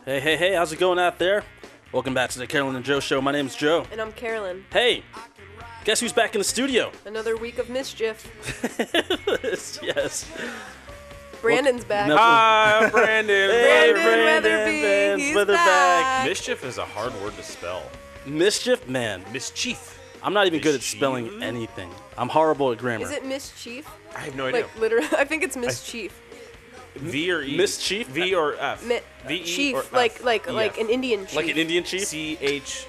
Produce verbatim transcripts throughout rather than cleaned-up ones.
Hey, hey, hey, how's it going out there? Welcome back to the Carolyn and Joe Show. My name's Joe. And I'm Carolyn. Hey, guess who's back in the studio? Another week of mischief. Yes. Brandon's back. No- Hi, I'm Brandon. Hey, Brandon Weatherby, Brandon he's Weatherback. back. Mischief is a hard word to spell. Mischief, man. Mischief. I'm not even good at Mischief? spelling anything. I'm horrible at grammar. Is it mischief? I have no idea. Like, literally, I think it's mischief. V or E? Mischief? V or F? Mi- V E chief, or F? like like E like F. an Indian chief. Like an Indian chief? C H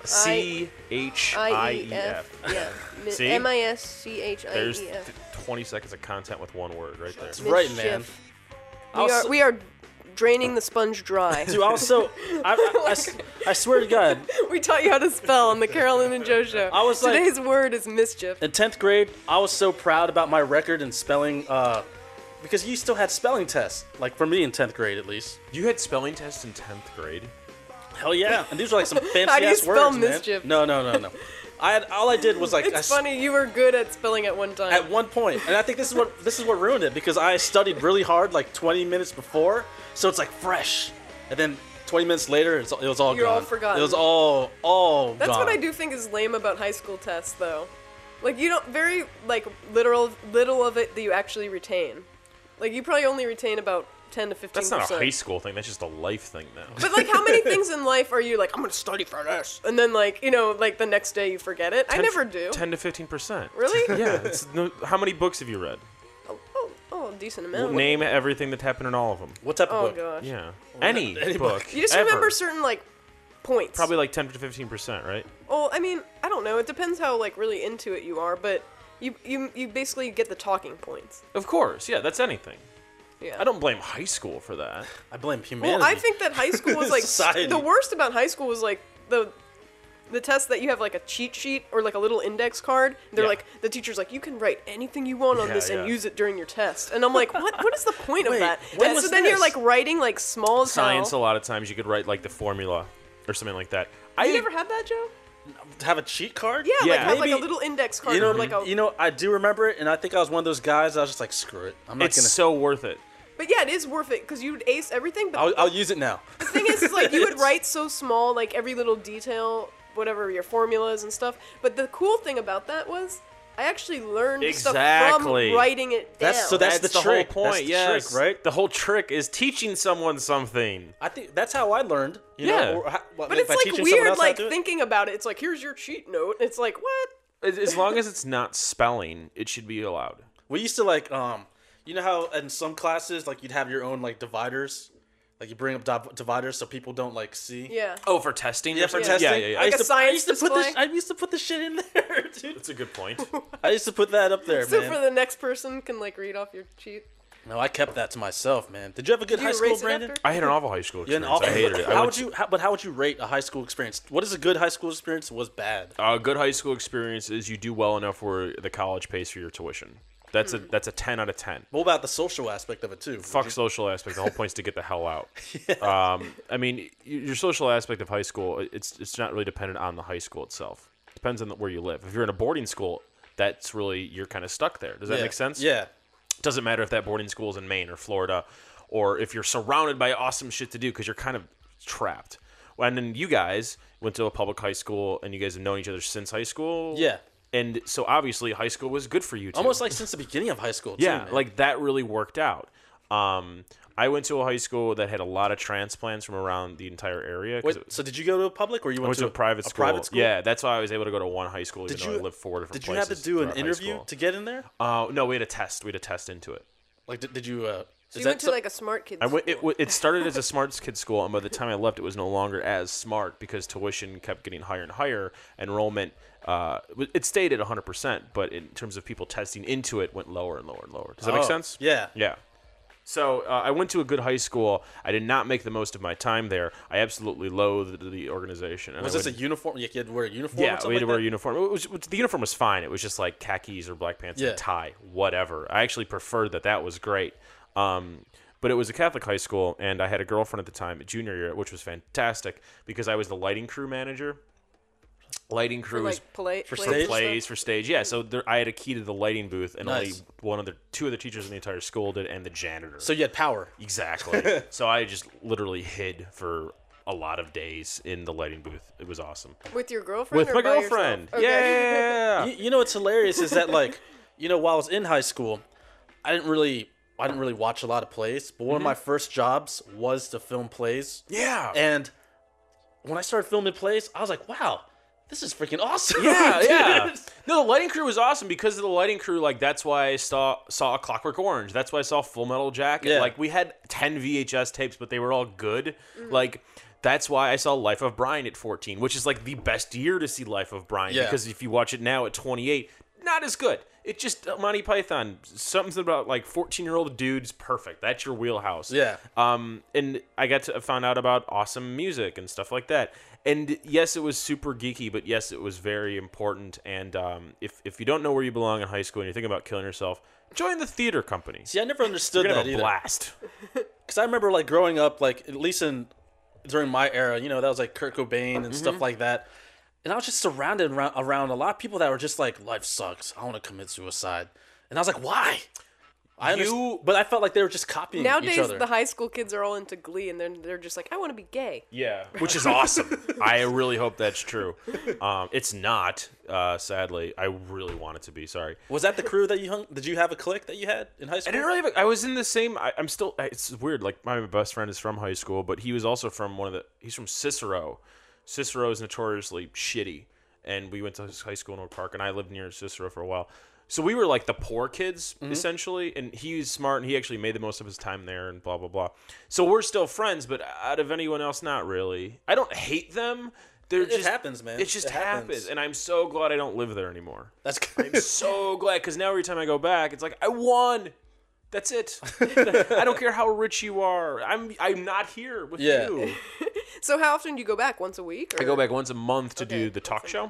C H I I E E F. F. Yeah. Mi- See? M I S C H I There's E F. th- twenty seconds of content with one word right there. That's right, man. Mischief. I We was are so- we are draining the sponge dry. Dude, I was so... I, I- I s- I swear to God, We taught you how to spell on the Carolyn and Joe Show. I was like- Today's word is mischief. in tenth grade, I was so proud about my record in spelling, uh, because you still had spelling tests. Like, for me in tenth grade, at least. You had spelling tests in tenth grade? Hell yeah. And these were like some fancy How do you ass spell words, mischief? man. No, no, no, no. I had, all I did was like... I It's s- funny, you were good at spelling at one time. At one point, and I think this is what this is what ruined it, because I studied really hard like twenty minutes before, so it's like fresh, and then twenty minutes later, it's, it was all You're gone. all forgotten. It was all all That's gone. what I do think is lame about high school tests, though. Like, you don't, very, like, literal, little of it that you actually retain. Like, you probably only retain about ten to fifteen That's percent. not a high school thing. That's just a life thing now. But, like, how many things in life are you like, I'm gonna study for this? And then, like, you know, like, the next day you forget it? I never do. ten to fifteen percent. Really? Yeah. It's no, how many books have you read? Oh, oh, oh, a decent amount. Name everything that happened in all of them. What type of Oh, book? gosh. Yeah. Any, any book. book. You just ever. remember certain, like, points. Probably like ten to fifteen percent, right? Well, I mean, I don't know. It depends how, like, really into it you are, but you, you, you basically get the talking points. Of course. Yeah, that's anything. Yeah. I don't blame high school for that. I blame humanity. Well, I think that high school was like Society. the worst about high school was like the the test that you have like a cheat sheet or like a little index card. They're Yeah. like the teacher's like you can write anything you want on Yeah, this and yeah. use it during your test. And I'm like, what? What is the point Wait, of that? when And was so then you're this? like writing like small as Science, a hell. lot of times you could write like the formula or something like that. You I never had that, Joe? to have a cheat card. Yeah, like Yeah. have like a Maybe- little index card You know, or like a. you know, I do remember it, and I think I was one of those guys. I was just like, screw it. I'm not it's gonna. so worth it. But yeah, it is worth it because you'd ace everything. But I'll, I'll use it now. the thing is, is like you would write so small, like every little detail, whatever your formulas and stuff. But the cool thing about that was, I actually learned stuff Exactly. from writing it down. That's- so that's the trick. whole That's point. the yes, trick, right? The whole trick is teaching someone something. I think that's how I learned. You Yeah. know, or how, what, but like, it's by like teaching someone weird, else how to like do it? thinking about it. It's like here's your cheat note. It's like what? As as long as it's not spelling, it should be allowed. We used to like, um, you know how in some classes, like you'd have your own like dividers, like you bring up div- dividers so people don't like see. Yeah. Oh, for testing? Yeah, or for something? testing. Yeah, yeah, yeah. I Like used a to, I science used to put this. display? I used to put the shit in there, dude. That's a good point. I used to put that up there, So man. for the next person can like read off your cheat. No, I kept that to myself, man. Did you have a good Did you high school, erase it Brandon? after? I had an awful high school You had experience. an awful- I hated it. I How went would you? How, but how would you rate a high school experience? What is a good high school experience? Was bad. A good high school experience is you do well enough where the college pays for your tuition. That's a that's a ten out of ten. What about the social aspect of it too? Fuck social aspect. The whole point's to get the hell out. um, I mean, y- your social aspect of high school, it's it's not really dependent on the high school itself. Depends on the, where you live. If you're in a boarding school, that's really you're kind of stuck there. Does that Yeah. make sense? Yeah. Doesn't matter if that boarding school is in Maine or Florida, or if you're surrounded by awesome shit to do because you're kind of trapped. And then you guys went to a public high school, and you guys have known each other since high school. Yeah. And so obviously high school was good for you too. Almost like since the beginning of high school. yeah, too, man. like that really worked out. Um, I went to a high school that had a lot of transplants from around the entire area. 'cause Wait, it- so did you go to a public or you I went, went to a private school. private school? Yeah, that's why I was able to go to one high school, even Did though you I lived four different Did you have places. to do an throughout high interview school. to get in there? Uh, no, we had a test. We had a test into it. Like, did, did you? Uh, So is you that went to some- like a smart kid. I went, it, school. w- it started as a smart kid school, and by the time I left, it was no longer as smart because tuition kept getting higher and higher. Enrollment, uh, w- it stayed at one hundred percent, but in terms of people testing into it, went lower and lower and lower. Does that make Oh, sense? Yeah. Yeah. So uh, I went to a good high school. I did not make the most of my time there. I absolutely loathed the organization. And Was I this a would- uniform? You had to wear a uniform? Yeah, or something we had to like wear a that? uniform. It was, the uniform was fine. It was just like khakis or black pants and Yeah. a tie, whatever. I actually preferred that. That was great. Um, but it was a Catholic high school, and I had a girlfriend at the time, junior year, which was fantastic because I was the lighting crew manager. lighting For crews like play, for plays for and stage? plays stuff? for stage. Yeah, so there, I had a key to the lighting booth, and Nice. only one of the two of the teachers in the entire school did, and the janitor. So you had power. Exactly. So I just literally hid for a lot of days in the lighting booth. It was awesome. With your girlfriend? With or my by yourself? girlfriend. Okay. Yeah. You, you know what's hilarious is that like, you know, while I was in high school, I didn't really, I didn't really watch a lot of plays. But one of my first jobs was to film plays. Yeah. And when I started filming plays, I was like, wow, this is freaking awesome. Yeah, dude. yeah. No, the lighting crew was awesome because of the lighting crew. Like that's why I saw saw a Clockwork Orange. That's why I saw Full Metal Jacket. Yeah. Like we had ten V H S tapes, but they were all good. Like that's why I saw Life of Brian at fourteen, which is like the best year to see Life of Brian. Yeah. Because if you watch it now at twenty-eight, not as good. It just uh, Monty Python. Something about like fourteen year old dudes. Perfect. That's your wheelhouse. Yeah. Um, and I got to found out about awesome music and stuff like that. And yes, it was super geeky, but yes, it was very important. And um, if if you don't know where you belong in high school and you're thinking about killing yourself, join the theater company. See, I never understood You're gonna that have a either. blast. Because I remember like growing up, like at least in during my era, you know, that was like Kurt Cobain and Mm-hmm. stuff like that. And I was just surrounded around, around a lot of people that were just like, life sucks. I want to commit suicide. And I was like, why? I You- you, but I felt like they were just copying each Nowadays, other. the high school kids are all into Glee, and they're they're just like, I want to be gay. Yeah, which is awesome. I really hope that's true. Um, it's not, uh, sadly. I really want it to be. Sorry. Was that the crew that you hung? Did you have a clique that you had in high I school? didn't really. Have a, I was in the same. I, I'm still. It's weird. Like my best friend is from high school, but he was also from one of the. He's from Cicero. Cicero is notoriously shitty, and we went to high school in Oak Park, and I lived near Cicero for a while. So we were like the poor kids essentially, and he was smart, and he actually made the most of his time there, and blah blah blah. So we're still friends, but out of anyone else, not really. I don't hate them. They're It just happens, man. It just It happens. happens, and I'm so glad I don't live there anymore. That's I'm good. so glad because now every time I go back, it's like I won. That's it. I don't care how rich you are. I'm I'm not here with Yeah. you. So how often do you go back? Once a week? Or? I go back once a month to do Okay, the talk that's show.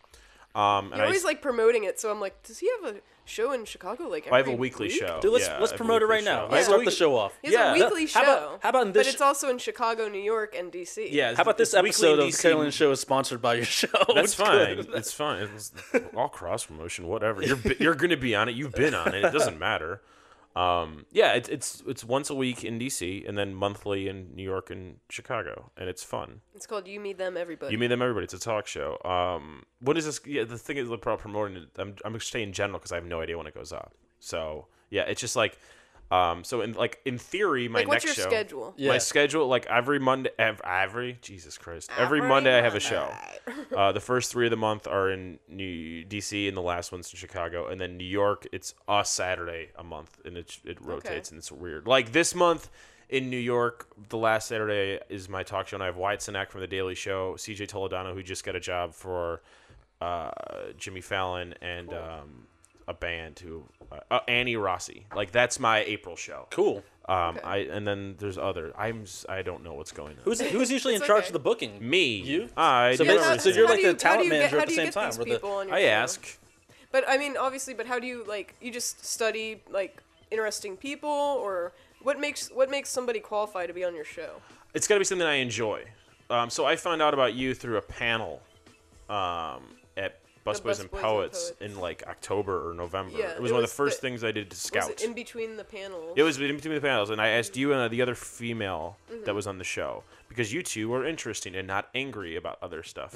Um, and You're I, always like promoting it, so I'm like, does he have a show in Chicago? Like every I have a weekly week? show. Dude, let's Yeah, let's I have a promote it weekly right now. show. Let's I start have a the week- show off. He has Yeah. a weekly How show. about- how about in But this it's sh- also in Chicago, New York, and D C. Yeah. How about this it's weekly episode in of D C. Carolyn Show is sponsored by your show? That's It's fine. good. It's fine. It's all cross promotion, whatever. You're bi- you're gonna be on it. You've been on it. It doesn't matter. Um, yeah, it's it's it's once a week in D C and then monthly in New York and Chicago, and it's fun. It's called You, Me, Them, Everybody. You meet them, everybody. It's a talk show. Um, what is this? Yeah, the thing is about promoting it. I'm I'm just saying in general because I have no idea when it goes up. So yeah, it's just like, um, so in like in theory, my like, what's next your show. schedule? Yeah. My schedule, like every Monday, ev- every Jesus Christ, every, Monday I have a show. Uh, the first three of the month are in New D C, and the last one's in Chicago, and then New York. It's a Saturday a month, and it it rotates, and it's weird. Like this month in New York, the last Saturday is my talk show, and I have Wyatt Cenac from The Daily Show, C J Toledano, who just got a job for uh, Jimmy Fallon, and um, a band who uh, uh, Annie Rossi. Like that's my April show. Cool. Um, I and then there's other. I'm s- I don't know what's going on. Who's who's usually in It's charge okay. of the booking? Me? You? I So do basically- how- everything. so you're how like do the you- talent how do you get- manager how at the do you same get time, these or the- people on your I show? ask. But I mean, obviously, but how do you like? You just study like interesting people, or what makes what makes somebody qualify to be on your show? It's got to be something I enjoy. Um, so I found out about you through a panel um, at Busboys Bus and Boys and Poets Poets. in like October or November. Yeah, it was it one of was the first the- things I did to Was scout. it in between the panels? It was in between the panels, and I asked you and the other female Mm-hmm. that was on the show because you two were interesting and not angry about other stuff.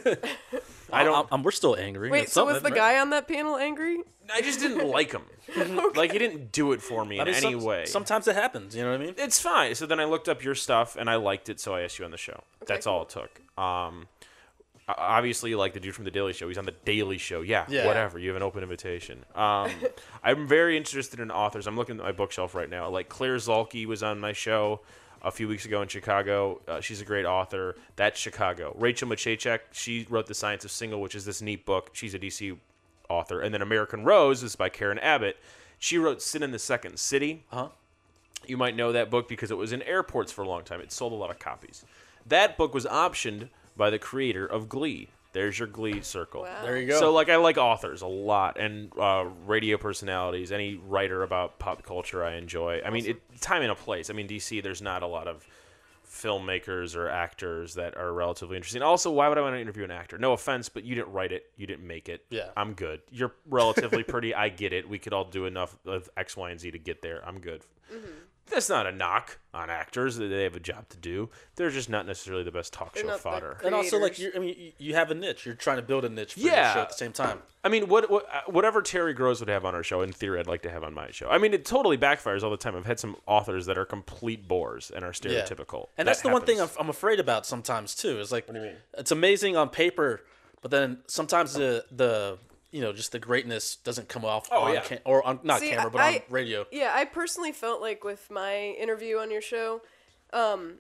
I don't. I'm, we're still angry. Wait, at so was something, the right? guy on that panel angry? I just didn't like him. Like he didn't do it for me I in mean, any some- way. Sometimes it happens. You know what I mean? It's fine. So then I looked up your stuff and I liked it, so I asked you on the show. That's cool. all it took. Um, o- obviously, like the dude from the Daily Show, he's on the Daily Show. Yeah, Yeah. whatever. You have an open invitation. Um, I'm very interested in authors. I'm looking at my bookshelf right now. Like Claire Zalke was on my show a few weeks ago in Chicago. Uh, she's a great author. That's Chicago. Rachel Machacek, she wrote The Science of Single, which is this neat book. She's a D C author. And then American Rose is by Karen Abbott. She wrote Sin in the Second City. Uh huh. You might know that book because it was in airports for a long time. It sold a lot of copies. That book was optioned by the creator of Glee. There's your Glee circle. Wow. There you go. So, like, I like authors a lot and uh, radio personalities. Any writer about pop culture I enjoy. I mean, it, time and a place. I mean, D C, there's not a lot of filmmakers or actors that are relatively interesting. Also, why would I want to interview an actor? No offense, but you didn't write it. You didn't make it. Yeah. I'm good. You're relatively pretty. I get it. We could all do enough of X, Y, and Z to get there. I'm good. Mm-hmm. That's not a knock on actors. They have a job to do. They're just not necessarily the best talk They're show not the fodder. And also, like, creators. you, I mean, you- you have a niche. You're trying to build a niche for Yeah. your show at the same time. I mean, what, what whatever Terry Gross would have on our show, in theory, I'd like to have on my show. I mean, it totally backfires all the time. I've had some authors that are complete bores and are Yeah. stereotypical. And That that's the one thing I'm, happens. I'm afraid about sometimes too. Is like, What do you mean? it's amazing on paper, but then sometimes the the you know just the greatness doesn't come off Oh, on yeah. cam- or on not See, camera but I- on radio. Yeah, I personally felt like with my interview on your show, um,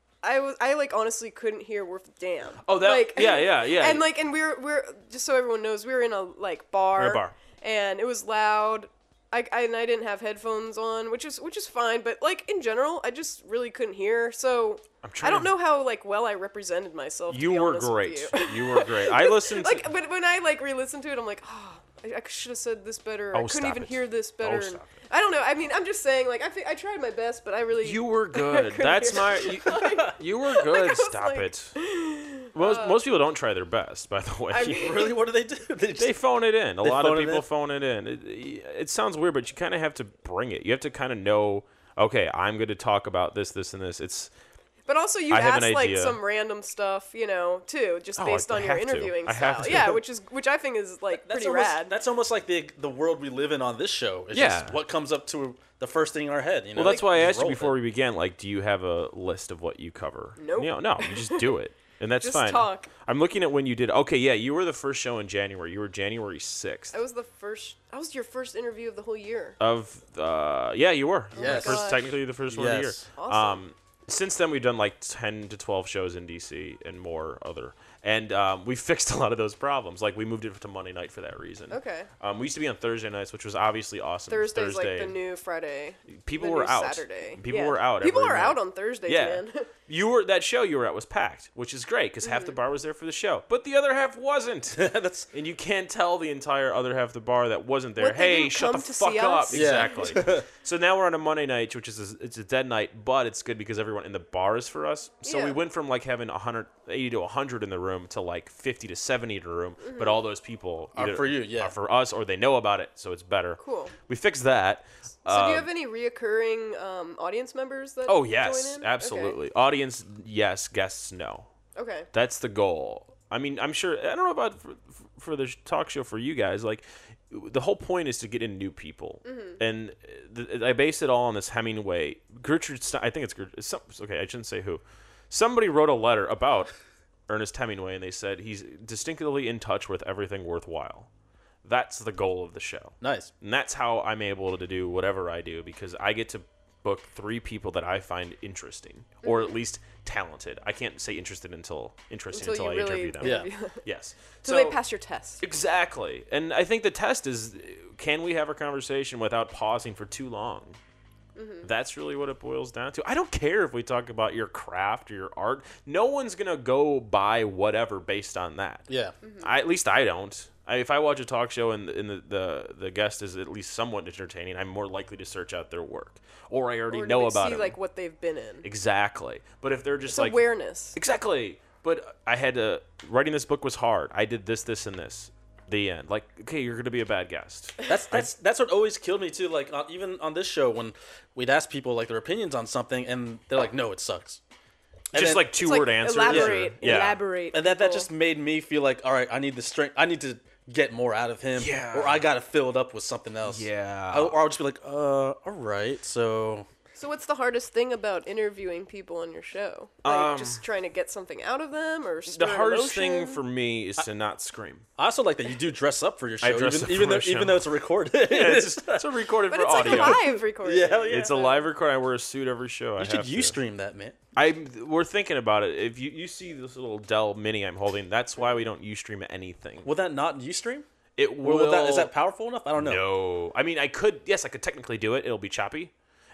I was I like honestly couldn't hear worth a damn. Oh, that- like, yeah, yeah, yeah. And like, and we're we're just so everyone knows, we were in a like bar. In a bar. And it was loud. I, I and I didn't have headphones on, which is which is fine. But like in general, I just really couldn't hear. So I'm I trying don't to- know how like well I represented myself. to You be were honest with great. you. You were great. I listened to... like, but when I like re-listened to it, I'm like, oh, I, I should have said this better. Oh, I couldn't stop even it. hear this Oh, better. and stop it. I don't know. I mean, I'm just saying. Like, I think I tried my best, but I really You were good. couldn't That's hear. my... You, you were good. was Stop like- it. Most, most people don't try their best, by the way. I mean- Really, what do they do? They just, They phone it in. A They lot of phone it people in? phone it in. It, it sounds weird, but you kind of have to bring it. You have to kind of know, okay, I'm going to talk about this, this, and this. It's But also, you I have an asked like idea. some random stuff, you know, too, just Oh, based I- on I your have to. interviewing I have style. to. Yeah, which is which I think is like that's pretty almost, rad. That's almost like the the world we live in on this show. It's Yeah. just what comes up to the first thing in our head. You know? well, that's why I Just asked you roll with before it. we began. Like, do you have a list of what you cover? Nope. You know, no, you just do it, and that's Just fine. talk. I'm looking at when you did. Okay, yeah, you were the first show in January. You were January sixth. That was the first. That was your first interview of the whole year. Of uh, yeah, you were. Yes. First, gosh. technically the first one of the year. Yes. Awesome. Um, since then, we've done like ten to twelve shows in D C and more other. And um, we fixed a lot of those problems. Like, we moved it to Monday night for that reason. Okay. Um, we used to be on Thursday nights, which was obviously awesome. Thursday's Thursday. like the new Friday. People the were new out. Saturday. People Yeah. were out People every are out night. on Thursdays, Yeah. man. You were that show you were at was packed, which is great because half the bar was there for the show, but the other half wasn't. that's And you can't tell the entire other half of the bar that wasn't there. What, they Hey, didn't shut the come to fuck see up! us? Yeah. Exactly. So now we're on a Monday night, which is a, it's a dead night, but it's good because everyone in the bar is for us. So we Yeah. went from like having one hundred eighty to one hundred in the room to like fifty to seventy in the room. But all those people Are either for you, yeah. are for us, or they know about it, so it's better. Cool. We fixed that. So do you Um, have any reoccurring um, audience members that Oh join yes, in? absolutely. Audience, yes. Guests, no. Okay. okay. That's the goal. I mean, I'm sure. I don't know about for, for the talk show for you guys. Like, the whole point is to get in new people, Mm-hmm. and th- I base it all on this Hemingway. Gertrude, Stein, I think it's Gertrude. Some, okay, I shouldn't say who. Somebody wrote a letter about Ernest Hemingway, and they said he's distinctly in touch with everything worthwhile. That's the goal of the show. nice. And that's how I'm able to do whatever I do because I get to book three people that I find interesting or at least talented. I can't say interested until interesting Until until, you I really interview them. Yeah. interview. Yes. So, they pass your test. Exactly. And I think the test is can we have a conversation without pausing for too long? Mm-hmm. That's really what it boils down to. I don't care if we talk about your craft or your art. No one's going to go buy whatever based on that. Yeah. Mm-hmm. I, at least I don't. I, if I watch a talk show and, and the, the, the guest is at least somewhat entertaining, I'm more likely to search out their work. Or I already Or do know they about see them. like what they've been in. Exactly. But if they're just It's like... awareness. Exactly. But I had to... Writing this book was hard. I did this, this, and this. The end. Like, okay, you're going to be a bad guest. That's that's that's what always killed me too. Like on, even on this show, when we'd ask people like their opinions on something, and they're like, "No, it sucks." And Just then- like two It's like, word answers. elaborate. or- yeah. Elaborate. and that that people. just made me feel like, all right, I need the strength. I need to get more out of him. Yeah. Or I gotta fill it up with something else. Yeah. I, or I'll just be like, uh, all right, so So what's the hardest thing about interviewing people on your show? Like Um, just trying to get something out of them, or The stir an hardest thing emotion? for me is to not scream. I also like that you do dress up for your show, I dress even, up even for though my show. even though it's a recorded. Yeah, it's, just, it's a recorded But for it's like audio. a live recording. Yeah, hell yeah. It's a live recording. I wear a suit every show. I you should have you to. stream that, man. I we're thinking about it. If you, you see this little Dell Mini I'm holding, that's why we don't Ustream anything. Will that not Ustream? It Or will. will that, is that powerful enough? I don't know. No. I mean, I could. Yes, I could technically do it. It'll be choppy,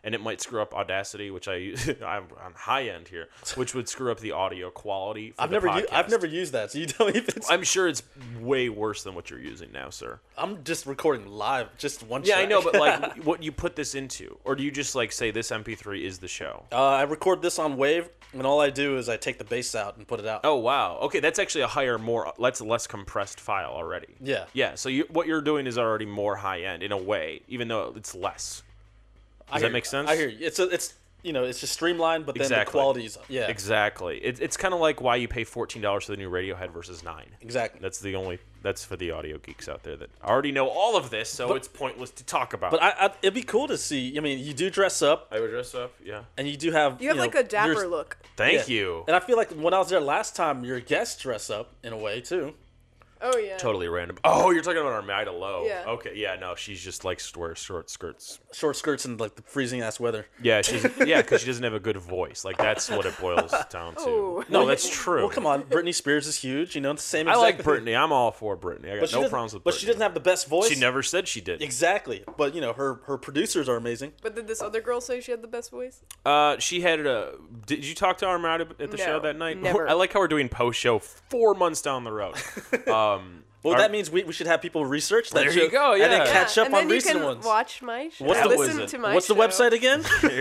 and it might screw up Audacity, which I use. I'm on high end here, which would screw up the audio quality. For I've the never podcast. u- I've never used that. So you tell me if it's. I'm sure it's way worse than what you're using now, sir. I'm just recording live, just one. Yeah, track. I know, but like, what you put this into, or do you just like say this M P three is the show? uh, I record this on Wave, and all I do is I take the bass out and put it out. Oh wow, okay, that's actually a higher, more that's a less compressed file already. Yeah. Yeah, so you, what you're doing is already more high end in a way, even though it's less. I Does hear that make you. sense? I hear you. It's a, it's you know, it's just streamlined, but then the Exactly. quality's yeah, Exactly. It, it's kind of like why you pay fourteen dollars for the new Radiohead versus nine. exactly. That's the only. That's for the audio geeks out there that already know all of this, so But- it's pointless to talk about. But I, I, it'd be cool to see. I mean, you do dress up, I would dress up. Yeah. and you do have You have know, like a dapper yours- look. Thank yeah. you. And I feel like when I was there last time, your guests dress up in a way too. Oh yeah. Totally random. Oh, you're talking about Armida Lowe. Yeah. Okay. Yeah. No, she's just like wears short skirts. Short skirts and like the freezing ass weather. Yeah. She's yeah, because she doesn't have a good voice. Like that's what it boils down to. Oh. No, that's true. Well, come on, Britney Spears is huge. You know, it's the same. I Exact like thing. Brittany. I'm all for Brittany. I got But she no doesn't- problems with But Brittany. she doesn't have the best voice. She never said she did. Exactly. But you know, her her producers are amazing. But did this other girl say she had the best voice? Uh, she had a. Did you talk to Armada at the No, show that night? never. I like how we're doing post show four months down the road. Um, Well, Our- that means we, we should have people research that There show you go, and then yeah. catch Yeah, up and on then you recent can ones. Watch my show. What's the- Listen what is it? to my What's the show. website again?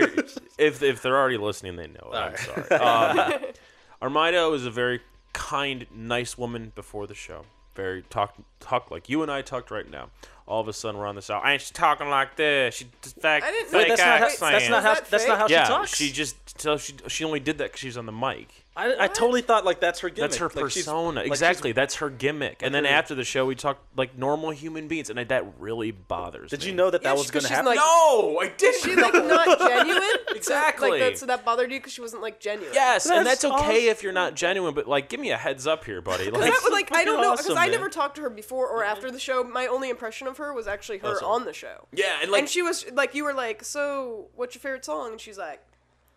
if if they're already listening, they know it. I'm right. sorry. Um, Armida was a very kind, nice woman before the show. Very talk talk like you and I talked right now. All of a sudden, we're on the south. Ain't she talking like this? She just fake, I didn't- fake Wait, that's not how, accent. that's not how Is that that's not how yeah, she talks. she just so she she only did that because she's on the mic. I, I totally thought like that's her gimmick. That's her Like, she's- persona. like, she's- exactly. That's her gimmick. And then her- after the show, we talked like normal human beings, and that really bothers Did me. you know that Yeah, that she- was going to she's happen? like- No, I didn't. Is she like not genuine? Exactly. Like that, so that bothered you because she wasn't like genuine. Yes, and That's that's okay awesome. if you're not genuine, but like, give me a heads up here, buddy. Like, That was like I don't fucking know because awesome, I man. never talked to her before or after the show. My only impression of her was actually her Awesome. on the show. yeah, and like, And she was like, you were like, so what's your favorite song? And she's like,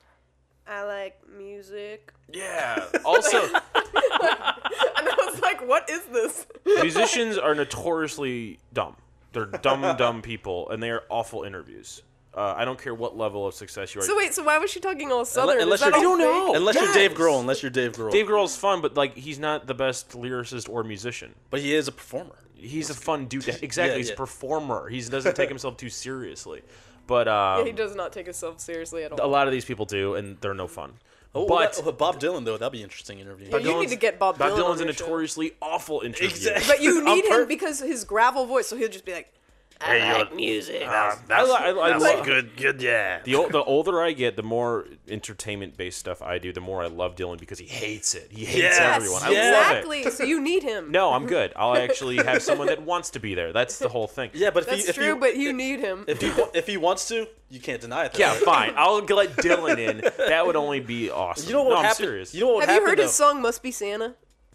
I like music. yeah. Also, And I was like, what is this? musicians are notoriously dumb. They're dumb, dumb people, and they are awful interviews. Uh, I don't care what level of success you are. So wait, so why was she talking all southern? unless Is that you're- all I don't fake? know. Unless Yes. you're Dave Grohl. Unless you're Dave Grohl. Dave Grohl's fun, but like, he's not the best lyricist or musician. But he is a performer. He's a fun dude. To, exactly, Yeah, he's yeah. a performer. He doesn't take himself too seriously. But um, Yeah, he does not take himself seriously at all. a lot of these people do, and they're no fun. Oh, but that- oh, Bob Dylan though, that'd be an interesting interview. Yeah, you need to get Bob, Bob Dylan Dylan's on a your show. notoriously awful interview. Exactly. But you On need him pur- because his gravel voice, so he'll just be like, I like music. I, li- I, I love, good, good, yeah. the ol- the older I get, the more entertainment based stuff I do, the more I love Dylan because he hates it. He hates Yes, everyone. I yes. love it. Exactly. So you need him. No, I'm good. I'll actually have someone that wants to be there. That's the whole thing. Yeah, but if That's he, if true, he, but you need him. if he wa- if he wants to, you can't deny it. though, Yeah, right? fine. I'll let Dylan in. That would only be awesome. You know what no, would I'm happen? serious. You know what would Have you happen, heard though? his song "Must Be Santa"?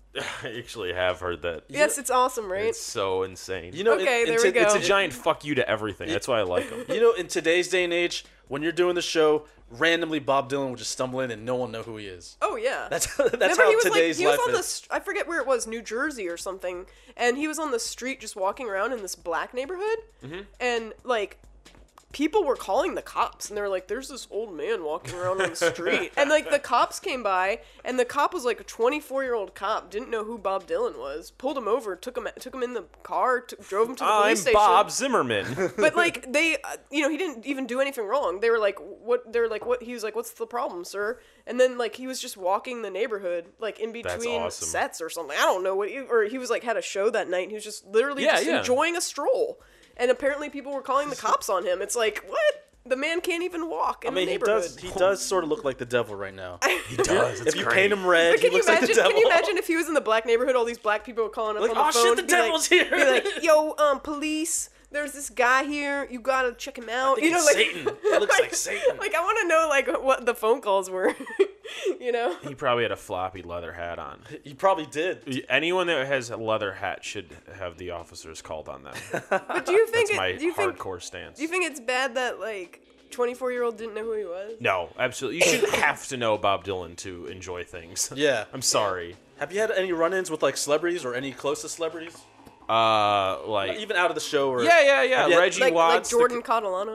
I actually have heard that. Yes, it's awesome, right? It's so insane. You know, Okay, in, in there to- we go. It's a in- giant fuck you to everything. That's why I like him. You know, in today's day and age, when you're doing the show, randomly Bob Dylan will just stumble in and no one know who he is. Oh yeah. That's that's Remember, how he was today's like he was life on the is. st- I forget where it was, New Jersey or something, and he was on the street just walking around in this black neighborhood, Mm-hmm. and like people were calling the cops, and they were like, "There's this old man walking around on the street," and like the cops came by, and the cop was like a twenty-four year old cop, didn't know who Bob Dylan was, pulled him over, took him took him in the car, t- drove him to the I'm police station. Bob Zimmerman. But like they, uh, you know, he didn't even do anything wrong. They were like, "What?" They're like, "What?" He was like, "What's the problem, sir?" And then like he was just walking the neighborhood, like in That's between awesome. sets or something. I don't know what. He, or he was like had a show that night. And he was just literally Yeah, just yeah. enjoying a stroll, and apparently people were calling the cops on him. It's like what? The man can't even walk in I mean, the he neighborhood. does he does sort of look like the devil right now. He does. If you paint him red, But he can you looks like imagine? the devil. Can you imagine if he was in the black neighborhood? All these black people were calling up Like, on the "Oh, shit, phone. the be like- devil's here." Be like, "Yo, um, police, there's this guy here. You gotta check him out." think You know, it's like Satan. It looks like Satan. Like I want to know like what the phone calls were. You know. He probably had a floppy leather hat on. He probably did. Anyone that has a leather hat should have the officers called on them. But do you think That's my it, do you think hardcore stance. do you think it's bad that like twenty-four year old didn't know who he was? No, absolutely. You shouldn't have to know Bob Dylan to enjoy things. Yeah. I'm sorry. Have you had any run-ins with like celebrities or any close to celebrities, Uh, like even out of the show? Or yeah, yeah, yeah. Have you had- Reggie Like like Watts. the- Jordan Catalano.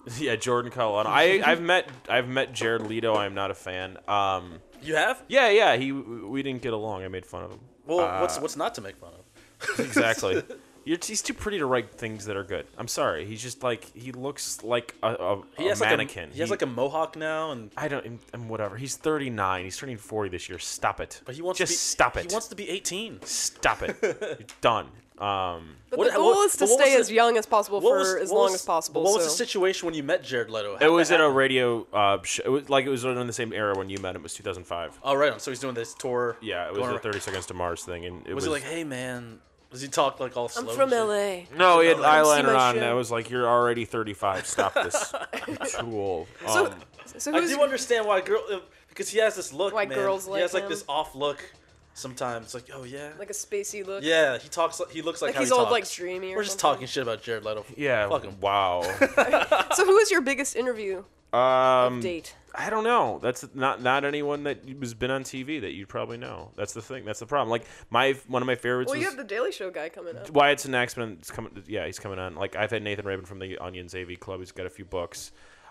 Yeah, Jordan Catalano. I I've met I've met Jared Leto. I'm not a fan. Um, You have? yeah, yeah. He we didn't get along. I made fun of him. Well, Uh, what's what's not to make fun of? Exactly. You're, he's too pretty to write things that are good. I'm sorry. He's just like he looks like a, a, He a has mannequin. like a, he has like a mohawk now, and I don't and whatever. He's thirty-nine. He's turning forty this year. Stop it. but he wants just to be, stop it. He wants to be eighteen. Stop it. You're done. Um, But What- the goal what- is to but what stay was as the- young as possible What for was- as what long was- as possible. But what was so. the situation when you met Jared Leto? it How'd was that in a happen? radio. Uh, sh- it was like it was in the same era when you met him. It was two thousand five. Oh, right on. So he's doing this tour. Yeah, it was going a around- thirty Seconds to Mars thing, and it Was was, he like, hey man? Does he talk like all slow? I'm and from shit? L A. No, he had Come see eyeliner my on. And show. I was like, "You're already thirty-five. Stop this. You're too old." So, Um, so I who's do understand why girl uh, because he has this look. Why man. girls he like has like him. this off look. Sometimes it's like, oh yeah, like a spacey look? yeah. He talks. Like, he looks like, Like how he's he old, talks. like dreamy. Or We're just something? talking shit about Jared Leto. yeah. Fuck him. Wow. So who was your biggest interview Um, date? I don't know. That's not not anyone that has been on T V that you'd probably know. That's the thing. That's the problem. Like my one of my favorites Well, was you have the Daily Show guy coming up. Wyatt Snacksman. It's coming. Yeah, he's coming on. Like I've had Nathan Rabin from the Onions A V Club. He's got a few books.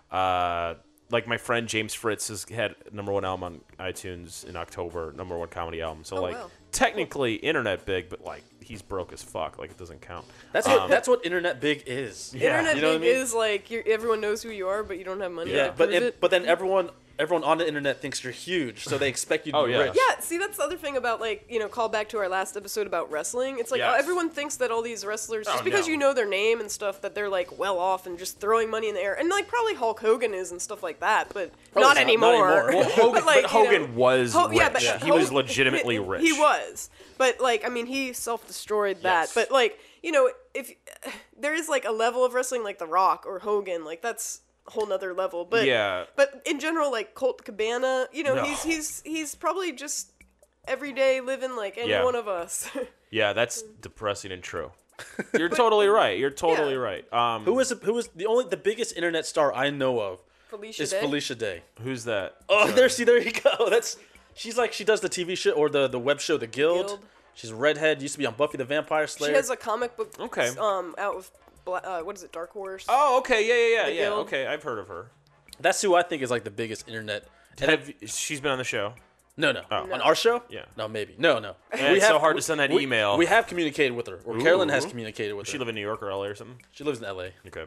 Uh, like my friend James Fritz has had number one album on iTunes in October, number one comedy album. So Oh, like wow. technically internet big, but like he's broke as fuck. Like it doesn't count. That's what Um, that's what internet big is. Yeah. Internet you know what I big mean? is like you're, everyone knows who you are, but you don't have money Yeah, to but prove it, it. but then everyone everyone on the internet thinks you're huge, so they expect you to Oh, be yeah. rich. Yeah, see, that's the other thing about, like, you know, call back to our last episode about wrestling. It's like, Yes. oh, everyone thinks that all these wrestlers, just Oh, because no. you know their name and stuff, that they're, like, well off and just throwing money in the air. And, like, probably Hulk Hogan is and stuff like that, but Oh, not, not- not anymore. anymore. Well, Hogan, But, like, but you know, Hogan was Ho- rich. yeah, but He Ho- was legitimately he, rich. He was. But, like, I mean, he self-destroyed that. Yes. But, like, you know, if there is, like, a level of wrestling like The Rock or Hogan, like, that's a whole nother level. But Yeah. But in general, like Colt Cabana, you know, No. he's he's he's probably just everyday living like any Yeah. one of us. Yeah, that's depressing and true. You're totally right. You're totally Yeah. right. Um, Who is who is the only the biggest internet star I know of Felicia is Day. Felicia Day. who's that? Oh, there, see, there you go. That's she's like she does the T V show or the the web show The Guild. Guild. She's a redhead. Used to be on Buffy the Vampire Slayer. She has a comic book. Okay. Um, out of Bla- uh, what is it, Dark Horse? Oh, okay. Yeah, yeah, yeah, The yeah. Guild. Okay, I've heard of her. That's who I think is like the biggest internet. And Have, she's been on the show. no, no, Oh. on our show. Yeah. No, maybe. No, no. Yeah, it's so hard to send that we- email. We have communicated with her, or Carolyn has Ooh. communicated with Does she her. live in New York or L A or something? She lives in L A. Okay.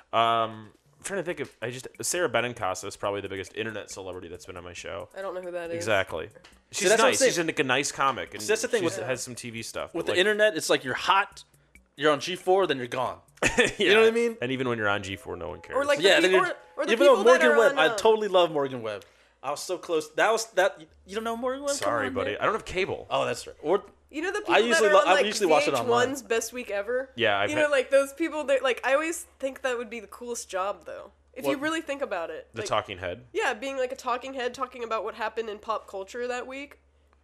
Um, I'm trying to think of. I just Sarah Benincasa is probably the biggest internet celebrity that's been on my show. I don't know who that is. Exactly. She's that's what I'm nice. saying. She's like a nice comic, and See, that's the thing she's- with- has some T V stuff. With but, the like, internet, it's like you're hot, you're on G four, then you're gone. yeah. know what I mean? And even when you're on G four, no one cares. Or like Yeah, the then people, you're, or, or the even though people that Morgan are Webb, on, I uh, totally love Morgan Webb. I was so close. That was that. You don't know Morgan Webb? Come sorry, on, buddy. man. I don't have cable. Oh, that's right. Or You know the people I usually that lo- are on I like usually watch it online. V H one's Best Week Ever. Yeah, I've you had- know, like those people that like I always think that would be the coolest job though. If you What? really think about it. The like, talking head. Yeah, being like a talking head talking about what happened in pop culture that week.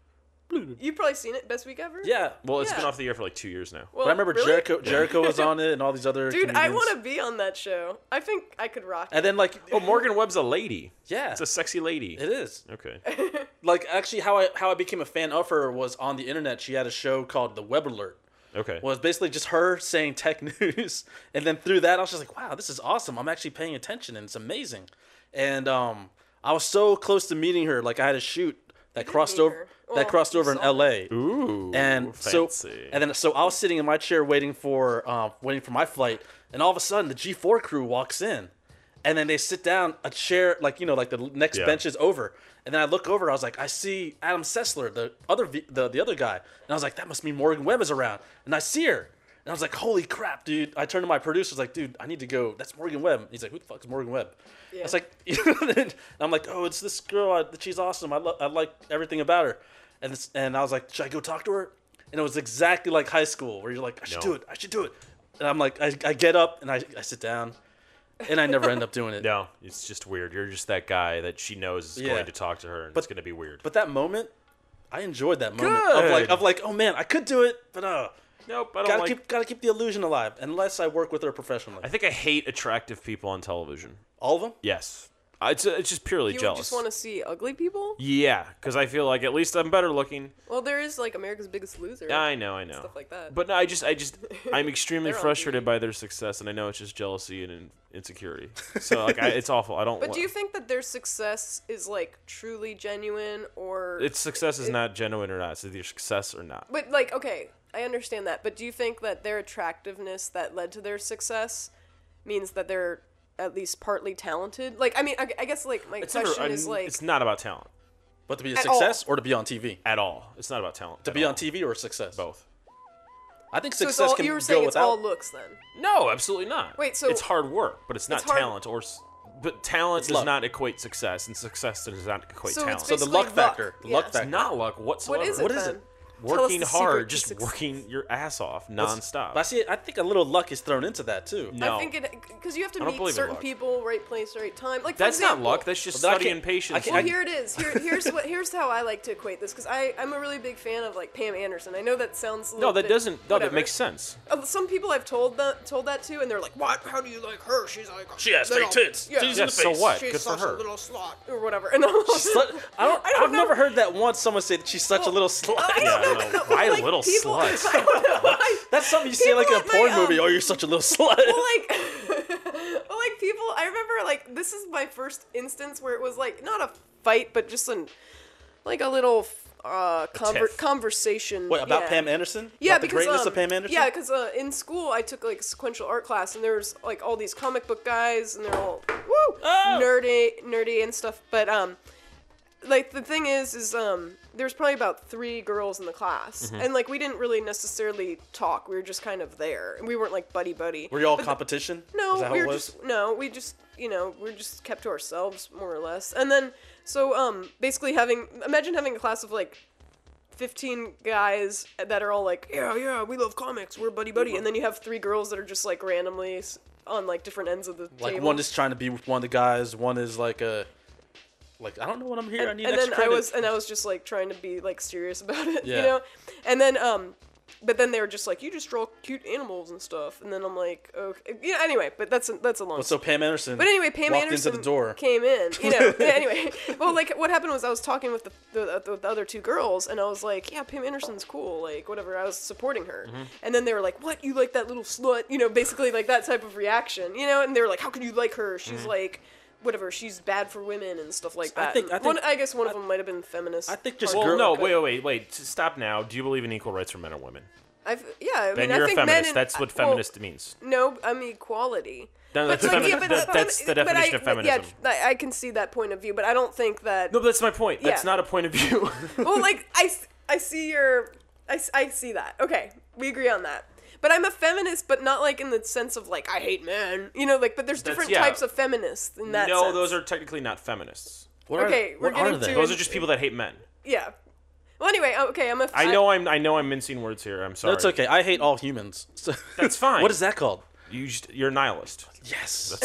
You've probably seen it, Best Week Ever? yeah. Well, it's Yeah. been off the air for like two years now. Well, But I remember really? Jericho. Jericho was on it, and all these other. Dude, I comedians. want to be on that show. I think I could rock it. And then like, Oh, Morgan Webb's a lady. yeah, It's a sexy lady. it is. Okay. Like actually, how I how I became a fan of her was on the internet. She had a show called The Web Alert. Okay. Well, it's basically just her saying tech news, and then through that, I was just like, "Wow, this is awesome! I'm actually paying attention, and it's amazing." And um, I was so close to meeting her. Like I had a shoot that crossed meet over her. that Well, crossed you over in saw L A. Ooh. And fancy. so, and then so I was sitting in my chair waiting for um, waiting for my flight, and all of a sudden the G four crew walks in, and then they sit down a chair like you know like the next Yeah. bench is over, and then I look over, I was like, I see Adam Sessler, the other v- the the other guy, and I was like, that must mean Morgan Webb is around, and I see her. And I was like, holy crap, dude. I turned to my producer, I was like, dude, I need to go. That's Morgan Webb. And he's like, who the fuck is Morgan Webb? I was like, and I'm like, oh, it's this girl. I, she's awesome. I, lo- I like everything about her. And this, and I was like, should I go talk to her? And it was exactly like high school where you're like, I should No. do it. I should do it. And I'm like, I, I get up and I, I sit down. And I never end up doing it. No, it's just weird. You're just that guy that she knows is Yeah. going to talk to her, and But- it's going to be weird. But that moment, I enjoyed that moment of like, Good. of like, oh man, I could do it, but uh, nope, I don't gotta like. keep, gotta keep the illusion alive. Unless I work with her professionally. I think I hate attractive people on television. All of them? Yes. Uh, It's it's just purely You jealous. just want to see ugly people? Yeah, because I feel like at least I'm better looking. Well, there is like America's Biggest Loser. I know, I know. Stuff like that. But no, I just, I just, I'm extremely They're on frustrated T V. by their success, and I know it's just jealousy and in- insecurity. So like, I, it's awful. I don't. But wa- do you think that their success is like truly genuine, or its success is it- not genuine or not? It's either success or not. But like, okay, I understand that. But do you think that their attractiveness that led to their success means that they're at least partly talented? Like, I mean, I, I guess like my It's question never, is I- like, it's not about talent But to be a At success or to be on T V? at all. It's not about talent. To at be all. on T V or success? Both. I think so it's success all, can you were go saying it's without. all looks then. No, absolutely not. Wait, so- it's hard work, but it's not It's hard- talent or. s- But talent It's does luck. not equate success, and success does not equate So talent. it's So the basically luck factor. The Yeah. luck It's It's factor. not luck whatsoever. What is it What is then? it? Tell us Working the secret hard, to just success. working your ass off That's- nonstop. But I see. I think a little luck is thrown into that too. no, I think it because you have to I don't meet believe in certain luck. people, right place, right time. Like for that's not example, luck. That's just But I study can't- and patience. I can't- Well, I- here it is. Here, here's what. Here's how I like to equate this because I I'm a really big fan of like Pam Anderson. I know that sounds a no, little that bit- doesn't. No, that whatever. makes sense. Uh, Some people I've told that told that to, and they're like, "What? How do you like her? She's like She has little- fake tits. Yeah, Titties in Yeah, the so face. what? she's Good for such her. a little slut or whatever." And I'm Slut- I don't. I don't I've know. never heard that once. Someone say that she's such a little slut. I Yeah, don't I know. know. but, Why like, little people, sluts? I don't know why. That's something you see like in a People at porn my, movie. um, Oh, you're such a little slut. Well, like, well, like people. I remember like this is my first instance where it was like not a fight, but just an like a little uh conver- tiff. conversation. Wait, about yeah. Pam Anderson? Yeah, about the because greatness um, of Pam Anderson. yeah, because uh, in school I took like sequential art class, and there's like all these comic book guys, and they're all woo Oh! nerdy, nerdy and stuff. But um, like the thing is, is um, there's probably about three girls in the class, Mm-hmm. and like we didn't really necessarily talk. We were just kind of there, and we weren't like buddy buddy. Were you all But the- competition? Is no, that how we it were was? just no, we just you know we are just kept to ourselves more or less. And then so um basically having imagine having a class of like fifteen guys that are all like yeah yeah we love comics we're buddy buddy, and then you have three girls that are just like randomly s- on like different ends of the Like table. one is trying to be with one of the guys. One is like a. Like I don't know what I'm here. I and, need and extra then I credit. was and I was just like trying to be like serious about it, Yeah. you know, and then um. But then they were just like, you just draw cute animals and stuff, and then I'm like, okay, yeah. Anyway, but that's a, that's a long. Well, so Pam Anderson. But anyway, Pam walked Anderson into the door. came in. You know. Yeah, anyway, well, like what happened was I was talking with the, the the the other two girls, and I was like, yeah, Pam Anderson's cool, like whatever. I was supporting her, Mm-hmm. and then they were like, what? You like that little slut? You know, basically like that type of reaction. You know, and they were like, how could you like her? She's Mm-hmm. like. Whatever, she's bad for women and stuff like I that. think- I And one, think- I guess one of them might have been feminist. I think just hardcore. Well, girl- no, Okay. wait, wait, wait, wait. S- Stop now. Do you believe in equal rights for men and women? I've, yeah, I Then mean, you're I a think men feminist. and, That's what well, feminist means. No, I mean equality. No, that's, But, like, femi- yeah, but- that- but- that's the but definition I- of feminism. Yeah, I I can see that point of view, but I don't think that. No, but that's my point. That's Yeah. not a point of view. Well, like I, s- I see your, I, s- I see that. Okay, we agree on that. But I'm a feminist, but not like in the sense of like I hate men. You know, like but there's That's- different yeah. types of feminists in that no, sense. those are technically not feminists. What are, Okay, we're what are getting they? to- Those are just people that hate men. Yeah. Well, anyway, okay, I'm a. I know I'm I know I'm mincing words here. I'm sorry. No, it's okay. I hate all humans. So That's fine. What is that called? You just, you're a nihilist. Yes.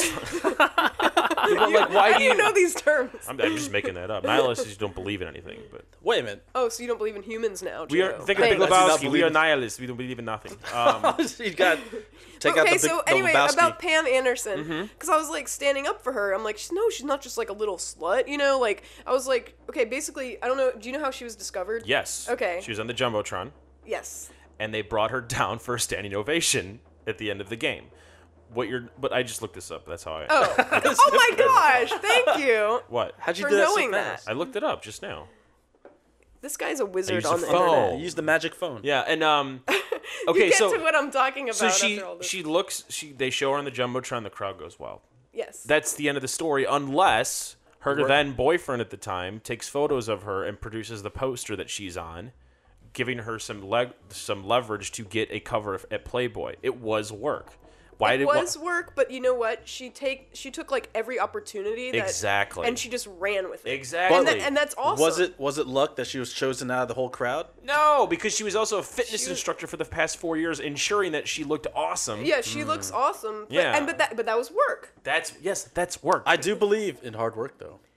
But, like, why How do do you know these terms? I'm, I'm just making that up. Nihilists is you don't believe in anything. But Wait a minute. Oh, so you don't believe in humans now? we are Joe. think of Thanks. Big I do not Lebowski. We believe are in- nihilists. We don't believe in nothing. Um, you got take out okay, the big so the anyway, Lebowski. about Pam Anderson, Mm-hmm. because I was like standing up for her. I'm like, she's, no, she's not just like a little slut, you know. Like I was like, okay, basically, I don't know. Do you know how she was discovered? yes. Okay. She was on the jumbotron, Yes. and they brought her down for a standing ovation at the end of the game. What you're, but I just looked this up. That's how I. Oh. Oh my gosh! Thank you What? How'd you for do that so knowing fast? that. I looked it up just now. This guy's a wizard used on a the phone. internet. You use the magic phone. Yeah, and um. Okay, you get so to what I'm talking about so she after all this. she looks she they show her on the jumbotron. The crowd goes wild. yes. That's the end of the story, unless her Work. then boyfriend at the time takes photos of her and produces the poster that she's on, giving her some leg some leverage to get a cover of- at Playboy. It was work. Why it did was wha- work, but you know what? She take she took like every opportunity that, Exactly. and she just ran with it. Exactly. And, that, and that's awesome. Was it was it luck that she was chosen out of the whole crowd? No, because she was also a fitness She was- instructor for the past four years, ensuring that she looked awesome. Yeah, she looks awesome. But, Yeah. and but that but that was work. That's yes, that's work. I do believe in hard work though.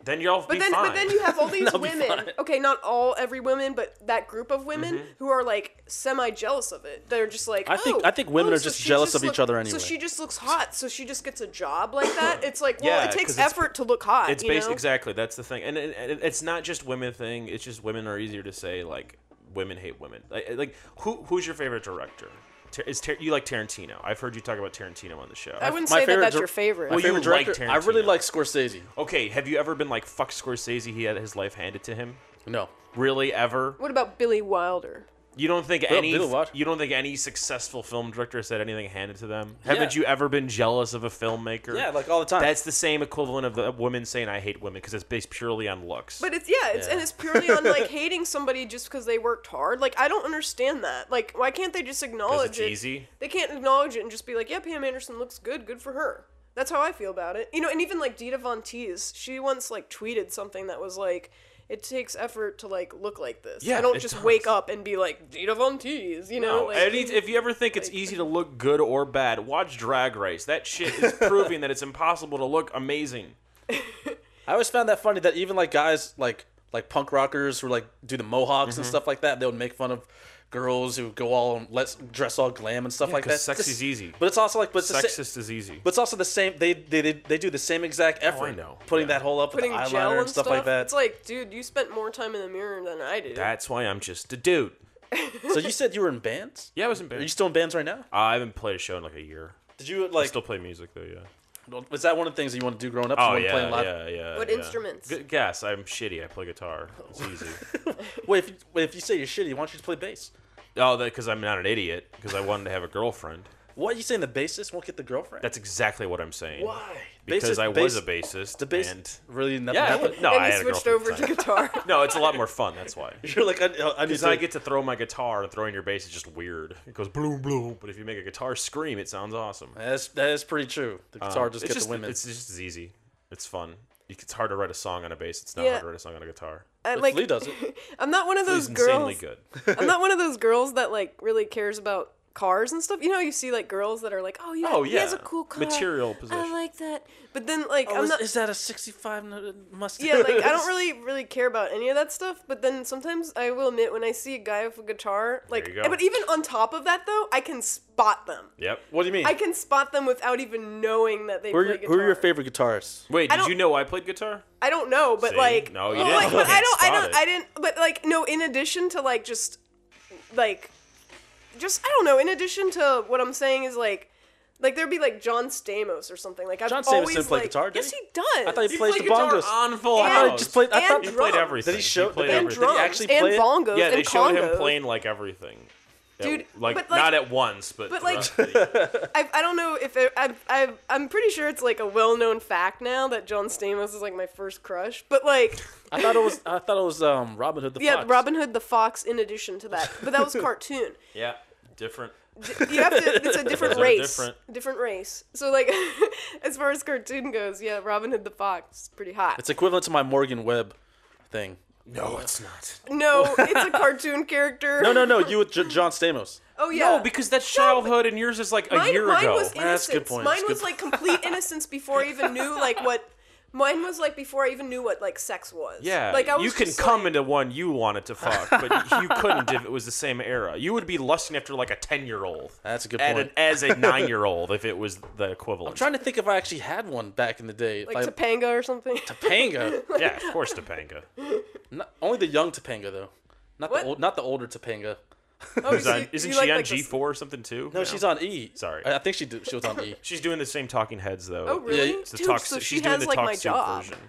Then you'll But be then, fine. but then you have all these That'll be women. fine. Okay, not all every woman, but that group of women Mm-hmm. who are like semi jealous of it. They're just like, I think- oh, I think women oh, are so just she jealous of each look- other anyway. So she just looks hot. So she just gets a job like that. It's like, well, Yeah, it 'cause takes it's- effort to look hot. It's you based know? exactly. That's the thing, and it, it, it's not just women thing. It's just women are easier to say. Like women hate women. Like, like who who's your favorite director? Tar- Is Tar- you like Tarantino? I've heard you talk about Tarantino on the show. I wouldn't My say that favorite that's dir- your favorite. My Well, you favorite like director. I really Tarantino. like Scorsese. Okay, have you ever been like fuck Scorsese? He had his life handed to him. No. Really, ever? What about Billy Wilder? You don't think Bill- any Bill what? you don't think any successful film director has had anything handed to them? Yeah. Haven't you ever been jealous of a filmmaker? Yeah, like all the time. That's the same equivalent of the women saying I hate women because it's based purely on looks. But it's yeah, it's Yeah. and it's purely on like hating somebody just because they worked hard. Like I don't understand that. Like why can't they just because acknowledge it's it? easy. They can't acknowledge it and just be like, yeah, Pam Anderson looks good, good for her. That's how I feel about it. You know, and even like Dita Von Teese, she once like tweeted something that was like, it takes effort to like look like this. Yeah, I don't it just does. wake up and be like Dita Von Teese, you know? No, like, and if you ever think it's easy to look good or bad, watch Drag Race. That shit is proving that it's impossible to look amazing. I always found that funny that even like guys like like punk rockers who like do the mohawks Mm-hmm. and stuff like that, they would make fun of girls who go all let's dress all glam and stuff like that. 'cause sex This- is easy. But it's also like but it's the sa- Sexist is easy. but it's also the same. They they they, they do the same exact effort. Oh, I know. Putting Yeah. that whole up with putting the gel eyeliner and and stuff, like that. It's like, dude, you spent more time in the mirror than I did. That's why I'm just a dude. So you said you were in bands? Yeah, I was in Are you band. still in bands right now? Uh, I haven't played a show in like a year. Did you I like? still play music though, yeah. Was that one of the things that you want to do growing up? Oh You wanted to play yeah, live? yeah, yeah. What yeah. instruments? G- guess I'm shitty. I play guitar. It's easy. Wait, if you, wait, if you say you're shitty, why don't you just play bass? Oh, that because I'm not an idiot. Because I wanted to have a girlfriend. What, you saying the bassist won't get the girlfriend? That's exactly what I'm saying. Why? Because Bassist- I was bass- a bassist. The bass and really nothing yeah, happened. no, and I he had a switched girlfriend over at to the time. guitar. No, it's a lot more fun. That's why. You're like, I, I need Because to. I get to throw my guitar and throwing your bass is just weird. It goes bloom bloom. But if you make a guitar scream, it sounds awesome. That's that is pretty true. The Um, guitar just it's gets the women. It's just as easy. It's fun. It's hard to write a song on a bass. It's not Yeah. hard to write a song on a guitar. I, But like, Flea does it. I'm not one of It's those insanely girls. good. I'm not one of those girls that like really cares about cars and stuff. You know, you see like girls that are like, oh yeah, Oh, he has a yeah. cool car. Material possession. I like that. But then like Oh, I'm is, not. is that a sixty-five Mustang? Yeah, like I don't really really care about any of that stuff. But then sometimes I will admit when I see a guy with a guitar, like, you go. but even on top of that though, I can spot them. Yep. What do you mean? I can spot them without even knowing that they who, are play your, guitar. who are your favorite guitarists? Wait, I did don't- you know I played guitar? I don't know, but See? like, No, you well, didn't. like, but I don't, I Spot don't, it. I didn't, but like, no. In addition to like, just like, just I don't know. In addition to what I'm saying is like, like there'd be like John Stamos or something. Like I've John Stamos always didn't play like, guitar, did yes, he? he does. I thought he He plays played the guitar bongos. on Full And- I thought he House. just played. I and thought He played drums. everything. Did he show- He played did and he everything. drums actually and play it? bongos Yeah, they and showed him congos. playing like everything. Yeah, Dude, like, but, like- not at once, but, but, like- throughout- I, I don't know if it, I I I'm pretty sure it's like a well-known fact now that John Stamos is like my first crush. But like, I thought it was. I thought it was um, Robin Hood the yeah, Fox. Robin Hood the Fox. In addition to that, but that was cartoon. yeah, different. You have to. It's a different Those are race. different. Different race. So like, as far as cartoon goes, yeah, Robin Hood the Fox is pretty hot. It's equivalent to my Morgan Webb thing. No, it's not. No, it's a cartoon character. No, no, no. You with J- John Stamos. Oh yeah. No, because that's childhood, and yours is like a mine, year mine ago. was innocence. That's a good point. Mine That's a was good like complete innocence before I even knew like what. Mine was like before I even knew what like sex was. Yeah, Like I was you can just, come like, into one you wanted to fuck, but you couldn't if it was the same era. You would be lusting after like a ten-year-old. That's a good and point. an- as a nine-year-old if it was the equivalent. I'm trying to think if I actually had one back in the day. like Topanga or something. Topanga. Yeah, of course, Topanga. Not, only the young Topanga though. Not What? the old, not the older Topanga. Oh, Is so on- you- isn't you she like, on like, G the- four or something too? No, she's on E. Sorry. I I think she did, she was on E. She's doing the same Talking Heads though. Oh really? Yeah, It's the Dude, talk, so she's she doing has the like talk my soup job. version.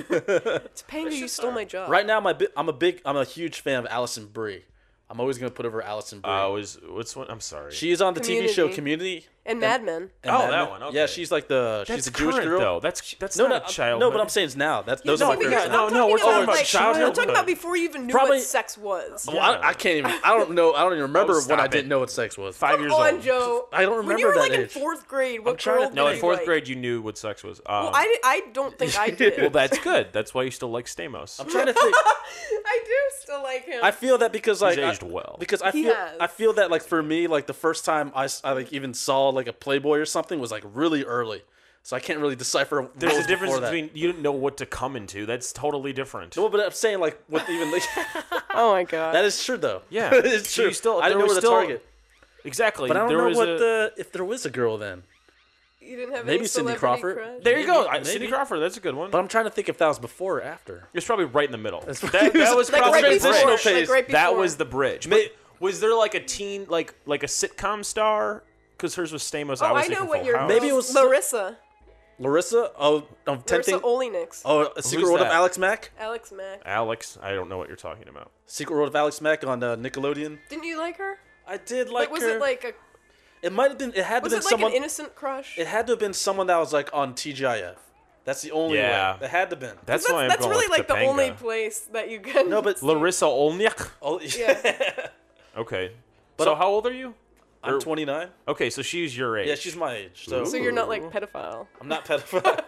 Topanga, you stole my job. Right now, my bi- I'm a big, I'm a huge fan of Alison Brie. I'm always gonna put over Alison Brie. Uh, was what's one? I'm sorry. she is on the T V show Community. Community. And Mad Men. and Oh, Mad that Men. one, okay. Yeah, she's like the that's she's a Jewish current, girl. though. That's that's No, not no, a childhood. no, but I'm saying it's now. That's those no, are my but favorite. yeah, no, I'm no, we're talking talking about about like, childhood. I'm talking about before you even knew Probably- what sex was. Well, I, I can't even. I don't know. I don't even remember Oh, when stop I it. didn't know what sex was. Five Come years on, old. Joe. I don't When you were remember like that in age. fourth grade, what trying to girl think. No, did in you fourth like? grade you knew what sex was. Um, Well, I, di- I don't think I did. well, that's good. That's why you still like Stamos. I'm trying to think. I do still like him. I feel that because like aged I, well. because I He feel has. I feel that like for me like the first time I, s- I, like even saw like a Playboy or something was like really early. so I can't really decipher. There's roles a difference before that. between you didn't know what to come into. That's totally different. No, but I'm saying like with even like, Oh my god. that is true though. Yeah. it's So true. you still- I didn't there know was where to still- target, Exactly. but I don't there know was what a, the if there was a girl then. you didn't have maybe any Cindy celebrity Crawford. crush? There you go. I, maybe. Cindy Crawford. That's a good one. But I'm trying to think if that was before or after. It's probably right in the middle. That, right. that was Like probably right the before. bridge. phase. Like right before. That was the bridge. But May- was there like a teen, like like a sitcom star? Because hers was Stamos. Oh, I obviously know from what Full your House. Maybe it was- Larissa. Larissa. Oh, um, tempting. Larissa Olenek. Oh, a Secret Who's World of that? Alex Mack. Alex Mack. Alex. I don't know what you're talking about. Secret World of Alex Mack on uh, Nickelodeon. Didn't you like her? I did like Like, was her. it like a? It might have been. It had Was to it have like been someone. an innocent crush? It had to have been someone that was like on T G I F. That's the only Yeah. way. It had to have been. That's, that's why I'm that's going really with like the Topanga. only place that you can. No, but Larissa Olniak. oh, Yeah. Okay. But so I'm- how old are you? I'm Or- twenty-nine. Okay, so she's your age. Yeah, she's my age. So, So you're not like Ooh. pedophile. I'm not pedophile.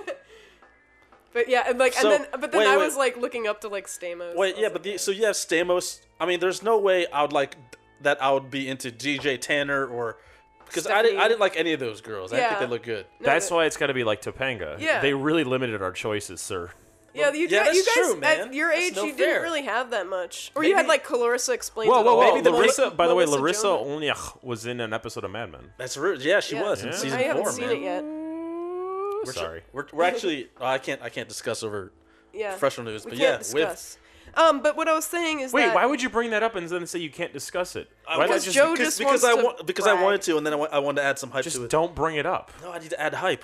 But yeah, and like, So, and then, but then wait, I wait. was like looking up to like Stamos. Wait, I yeah, was but like, the, so you have Stamos. I mean, there's no way I would like that. I would be into D J Tanner or because I didn't. I Stephanie. didn't like any of those girls. I didn't think Yeah. they look good. no, That's no. why it's got to be like Topanga. Yeah. They really limited our choices, sir. Yeah, you, Yeah, gu- you that's guys true, man. at your That's age, no you fair. didn't really have that much, or you had Maybe- like Clarissa explained. Whoa, It whoa, All. whoa! Maybe the Larissa, by the way, Melissa Larissa Jones. Olniak was in an episode of Mad Men. That's real. Yeah, she Yeah. was in Yeah. season I haven't four, seen man. it yet. We're, tr- Sorry. we're, we're actually. oh, I can't. I can't discuss over Yeah, professional news, we but can't yeah, discuss. Um, but what I was saying is Wait, that why would you bring that up and then say you can't discuss it? Why not Because just Joe because, just because wants I to want because I brag. wanted to, and then I, wa- I wanted to add some hype just to it. don't bring it up? No, I need to add hype.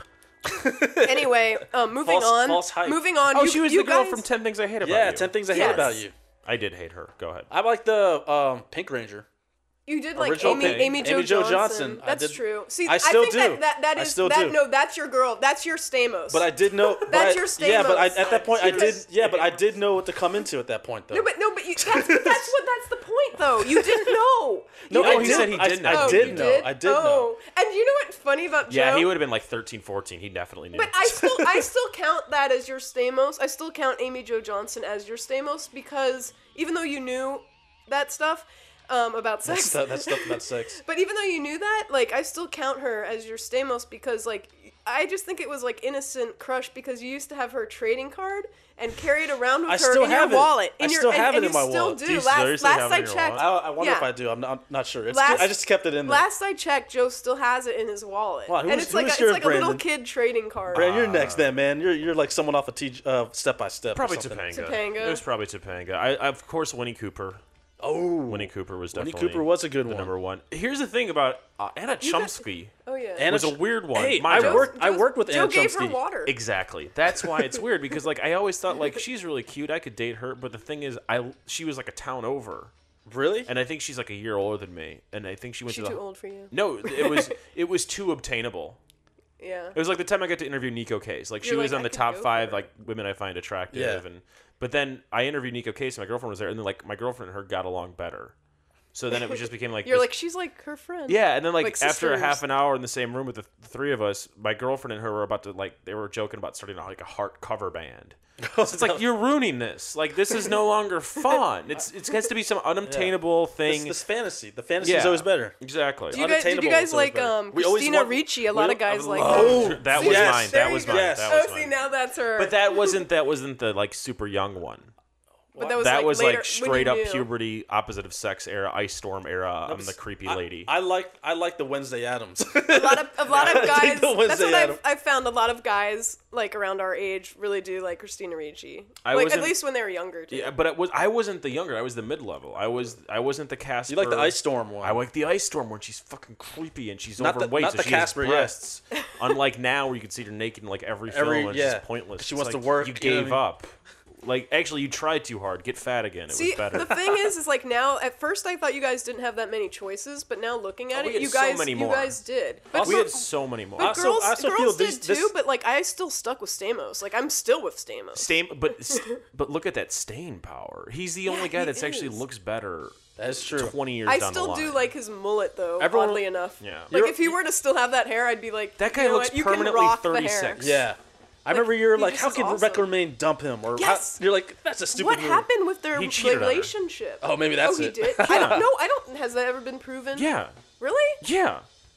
anyway, um, moving False- on. false hype. Moving on. Oh, you, she was you the girl guys- from Ten Things I Hate About Yeah, You. ten things I Yes. hate about you. I did hate her. Go ahead. I like the um, Pink Ranger. You did like Original Amy, Pink. Amy Jo Amy Jo Johnson. Johnson. I That's did- true. See, I still think do. that that, that I is still that do. no, that's your girl. That's your Stamos. But I did know. but That's I- your Yeah, but I, Stamos. at that point I did. Because- Yeah, but I did know what to come into at that point, though. no, but no, but you, that's that's what that's the point though. You didn't know. No, You I I didn't he did. said he I, did know. I Oh, did you know. I did know. oh. And you know what's funny about Joe? Yeah, he would have been like thirteen, fourteen. He definitely knew. But I still, I still count that as your Stamos. I still count Amy Jo Johnson as your Stamos because even though you knew that stuff um, about That's sex, stuff, that's stuff about sex. but even though you knew that, like, I still count her as your Stamos because, like, I just think it was like innocent crush because you used to have her trading card and carry it around with I her still in have your it. wallet. I In your, still and, have it and in you my still wallet. do. Do you last seriously last have it I in your checked, wallet? I, I wonder Yeah. if I do. I'm not, I'm not sure. It's Last- I just kept it in there. last I checked, Joe still has it in his wallet, Wow, who's- and it's like who's a, your it's like a little Brandon? kid trading card. Brand, you're next, then, man. You're you're like someone off a T uh, step by step. probably or something. Topanga. Topanga. It was probably Topanga. I, of course, Winnie Cooper. Oh, Winnie Cooper was Winnie definitely Cooper was a good the one. number one. Here's the thing about uh, Anna got- Chomsky. Oh yeah. And was it's- a weird one. Hey, My I bad. worked. I Joe- worked with Joe Anna gave her Chomsky. water. Exactly. That's why it's weird because like I always thought like she's really cute. I could date her, but the thing is, I she was like a town over, Really? and I think she's like a year older than me, and I think she went She to the too old for you. no. It was it was too obtainable. Yeah. It was like the time I got to interview Nico Case. Like she You're was like, on I the could top go five for it. like women I find attractive, Yeah. and but then I interviewed Nico Case, and my girlfriend was there, and then like my girlfriend and her got along better. So then it was just became like You're this- like she's like her friend. yeah, and then like, like after a sisters. half an hour in the same room with the, th- the three of us, my girlfriend and her were about to like they were joking about starting a, like a heart cover band. So it's like you're ruining this. Like this is no longer fun. It's it has to be some unobtainable This, thing. this fantasy. The fantasy is Yeah. always better. Exactly. Do you guys, did you unattainable guys is always like better. um, We always Christina want- Ricci? A we lot don't- of guys like Oh, that. that was yes, mine. there That you was go. mine. Yes. That Oh, was see mine. now that's her. But that wasn't that wasn't the like super young one. But that was that like was later, like when straight you up knew. puberty, opposite of sex era, ice storm era. I'm the creepy I, lady. I like I like the Wednesday Addams. A lot of a lot of I guys. think the That's Wednesday what I've, Addams. I've found. A lot of guys like around our age really do like Christina Ricci. I Like at wasn't- least when they were younger. Too. yeah, but it was I wasn't the younger. I was the mid level. I was I wasn't the Casper. You like the Ice Storm one? I like the ice storm when she's fucking creepy and she's Not the- overweight, not so the she Casper, has yeah. breasts. Unlike now, where you can see her naked in like every film, Every- and it's yeah. just pointless. She It's wants to like, work, You you know what I gave mean? up. Like actually, you tried too hard. Get fat again. It See, was better. the thing is, is like now. At first, I thought you guys didn't have that many choices, but now looking at Oh, we it, had you so guys, many you more. guys did. But we for- had so many more. But Also- girls, I also feel girls these- did this- too. But like, I still stuck with Stamos. Like, I'm still with Stamos. Stain, but but look at that stain power. He's the only guy he that's actually is. looks better. That is true. Twenty years I down still the line. do like his mullet though. Everyone- oddly enough. Yeah. Like You're- if he were to still have that hair, I'd be like, That guy you know looks what? You can permanently rock the hair. thirty-six. Yeah. I remember you're he like, just how is could awesome. Rebecca Romaine dump him? Or Yes. how, you're like, that's a stupid What move. happened with their He cheated on her. relationship? Oh, maybe that's oh, he it. did. I don't know. I don't. Has that ever been proven? Yeah. Really? Yeah.